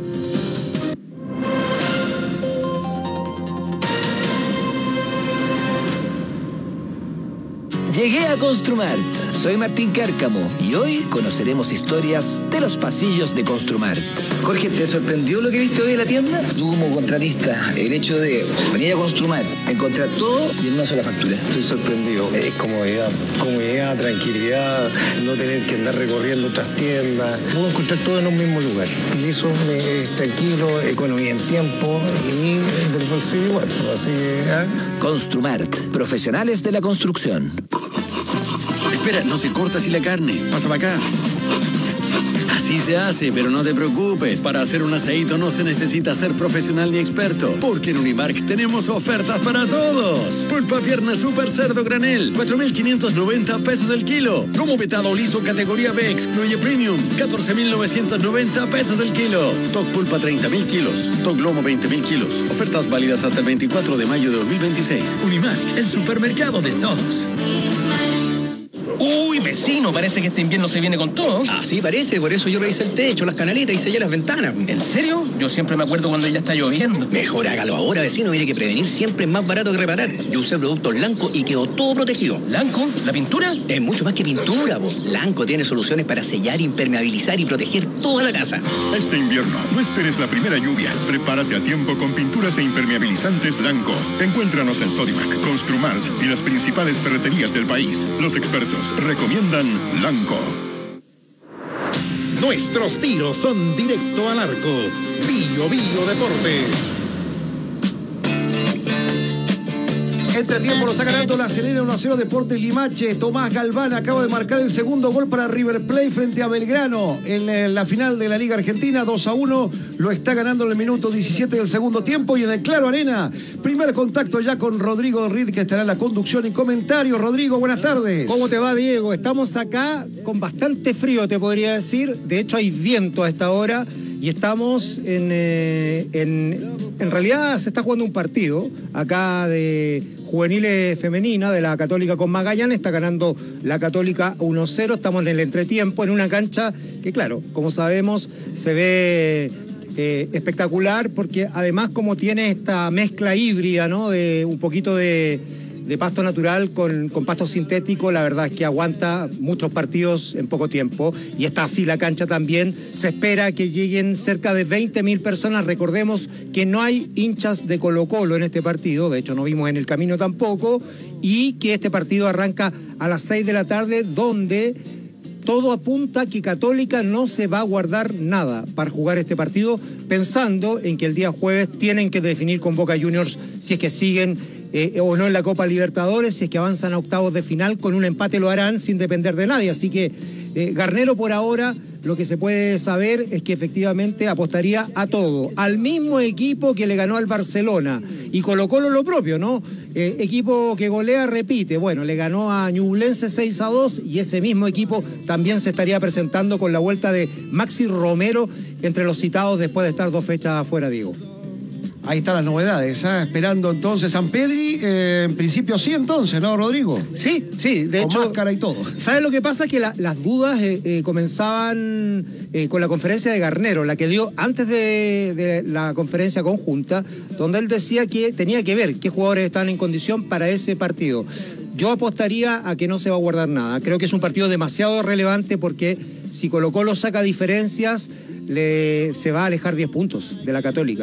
Llegué a Construmart. Soy Martín Cárcamo y hoy conoceremos historias de los pasillos de Construmart. Jorge, ¿te sorprendió lo que viste hoy en la tienda? Tú como contratista, el hecho de venir a Construmart, encontrar todo y en una sola factura. Estoy sorprendido. Es comodidad, comodidad, tranquilidad, no tener que andar recorriendo otras tiendas. Puedo encontrar todo en un mismo lugar. Y eso es tranquilo, economía en tiempo y del bolsillo igual. Así que, ¿eh? Construmart, profesionales de la construcción. Espera, no se corta así la carne. Pasa para acá. Así se hace, pero no te preocupes. Para hacer un asadito no se necesita ser profesional ni experto, porque en Unimark tenemos ofertas para todos. Pulpa pierna super cerdo granel, cuatro mil quinientos noventa pesos el kilo. Lomo vetado liso categoría B, excluye premium, catorce mil novecientos noventa pesos el kilo. Stock pulpa treinta mil kilos, stock lomo veinte mil kilos. Ofertas válidas hasta el veinticuatro de mayo de dos mil veintiséis. Unimark, el supermercado de todos. Uy, vecino, parece que este invierno se viene con todo. Así parece, por eso yo revisé el techo, las canaletas y sellé las ventanas. ¿En serio? Yo siempre me acuerdo cuando ya está lloviendo. Mejor hágalo ahora, vecino, mire que prevenir siempre es más barato que reparar. Yo usé productos Lanco y quedó todo protegido. ¿Lanco? ¿La pintura? Es mucho más que pintura, po. Lanco tiene soluciones para sellar, impermeabilizar y proteger toda la casa. Este invierno, no esperes la primera lluvia. Prepárate a tiempo con pinturas e impermeabilizantes Lanco. Encuéntranos en Sodimac, Construmart y las principales ferreterías del país. Los expertos recomiendan Lanco. Nuestros tiros son directo al arco. Bio Bio Deportes. Entre tiempo lo está ganando La Serena uno a cero Deportes Limache. Tomás Galván acaba de marcar el segundo gol para River Plate frente a Belgrano en la final de la Liga Argentina. dos a uno lo está ganando en el minuto diecisiete del segundo tiempo. Y en el Claro Arena, primer contacto ya con Rodrigo Reed, que estará en la conducción y comentarios. Rodrigo, buenas tardes. ¿Cómo te va, Diego? Estamos acá con bastante frío, te podría decir. De hecho, hay viento a esta hora. Y estamos en, eh, en... En realidad se está jugando un partido acá de juveniles femenina de la Católica con Magallanes. Está ganando la Católica uno cero. Estamos en el entretiempo, en una cancha que, claro, como sabemos, se ve eh, espectacular porque además como tiene esta mezcla híbrida, ¿no? De un poquito de... de pasto natural con, con pasto sintético, la verdad es que aguanta muchos partidos en poco tiempo y está así la cancha también. Se espera que lleguen cerca de veinte mil personas. Recordemos que no hay hinchas de Colo-Colo en este partido, de hecho no vimos en el camino tampoco, y que este partido arranca a las seis de la tarde, donde todo apunta que Católica no se va a guardar nada para jugar este partido, pensando en que el día jueves tienen que definir con Boca Juniors si es que siguen Eh, o no en la Copa Libertadores. Si es que avanzan a octavos de final, con un empate lo harán sin depender de nadie. Así que eh, Garnero por ahora lo que se puede saber es que efectivamente apostaría a todo, al mismo equipo que le ganó al Barcelona, y Colo-Colo lo propio, ¿no? Eh, equipo que golea repite, bueno, le ganó a Ñublense seis a dos y ese mismo equipo también se estaría presentando con la vuelta de Maxi Romero entre los citados después de estar dos fechas afuera, Diego. Ahí están las novedades, ¿eh? Esperando entonces San Pedri, eh, en principio sí entonces, ¿no, Rodrigo? Sí, sí, de con hecho. Máscara y todo. ¿Sabes lo que pasa? Que la, las dudas eh, eh, comenzaban eh, con la conferencia de Garnero, la que dio antes de, de la conferencia conjunta, donde él decía que tenía que ver qué jugadores están en condición para ese partido. Yo apostaría a que no se va a guardar nada. Creo que es un partido demasiado relevante porque si Colo-Colo saca diferencias, le, se va a alejar diez puntos de la Católica.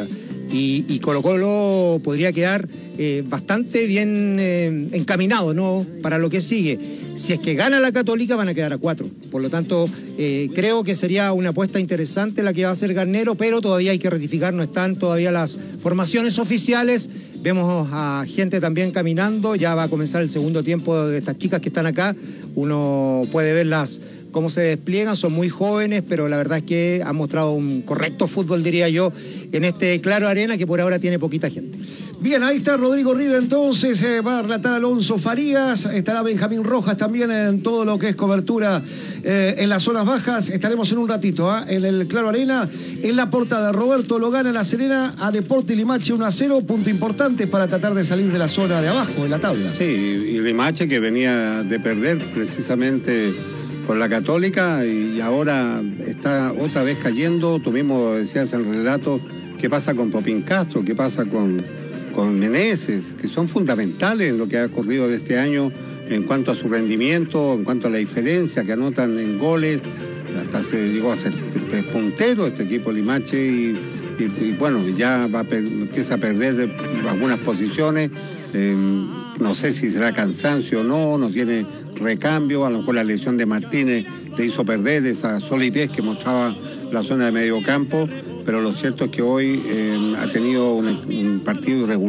y, y Colo Colo podría quedar eh, bastante bien eh, encaminado, ¿no?, para lo que sigue. Si es que gana la Católica van a quedar a cuatro. Por lo tanto, eh, creo que sería una apuesta interesante la que va a hacer Garnero, pero todavía hay que rectificar, no están todavía las formaciones oficiales. Vemos a gente también caminando, ya va a comenzar el segundo tiempo de estas chicas que están acá. Uno puede verlas cómo se despliegan, son muy jóvenes, pero la verdad es que han mostrado un correcto fútbol, diría yo, en este Claro Arena que por ahora tiene poquita gente. Bien, ahí está Rodrigo Rida, entonces eh, va a relatar Alonso Farías, estará Benjamín Rojas también en todo lo que es cobertura eh, en las zonas bajas. Estaremos en un ratito ¿eh? en el Claro Arena. En la portada, Roberto lo gana La Serena a Deportes Limache uno a cero, punto importante para tratar de salir de la zona de abajo de la tabla. Sí, y Limache que venía de perder precisamente por la Católica y ahora está otra vez cayendo. Tú mismo decías en el relato qué pasa con Popín Castro, qué pasa con... con Meneses, que son fundamentales en lo que ha ocurrido de este año en cuanto a su rendimiento, en cuanto a la diferencia que anotan en goles. Hasta se llegó a ser puntero este equipo Limache y, y, y bueno, ya va a, empieza a perder algunas posiciones. Eh, no sé si será cansancio o no, no tiene recambio. A lo mejor la lesión de Martínez le hizo perder esa solidez que mostraba la zona de medio campo. Pero lo cierto es que hoy eh, ha tenido un, un partido irregular.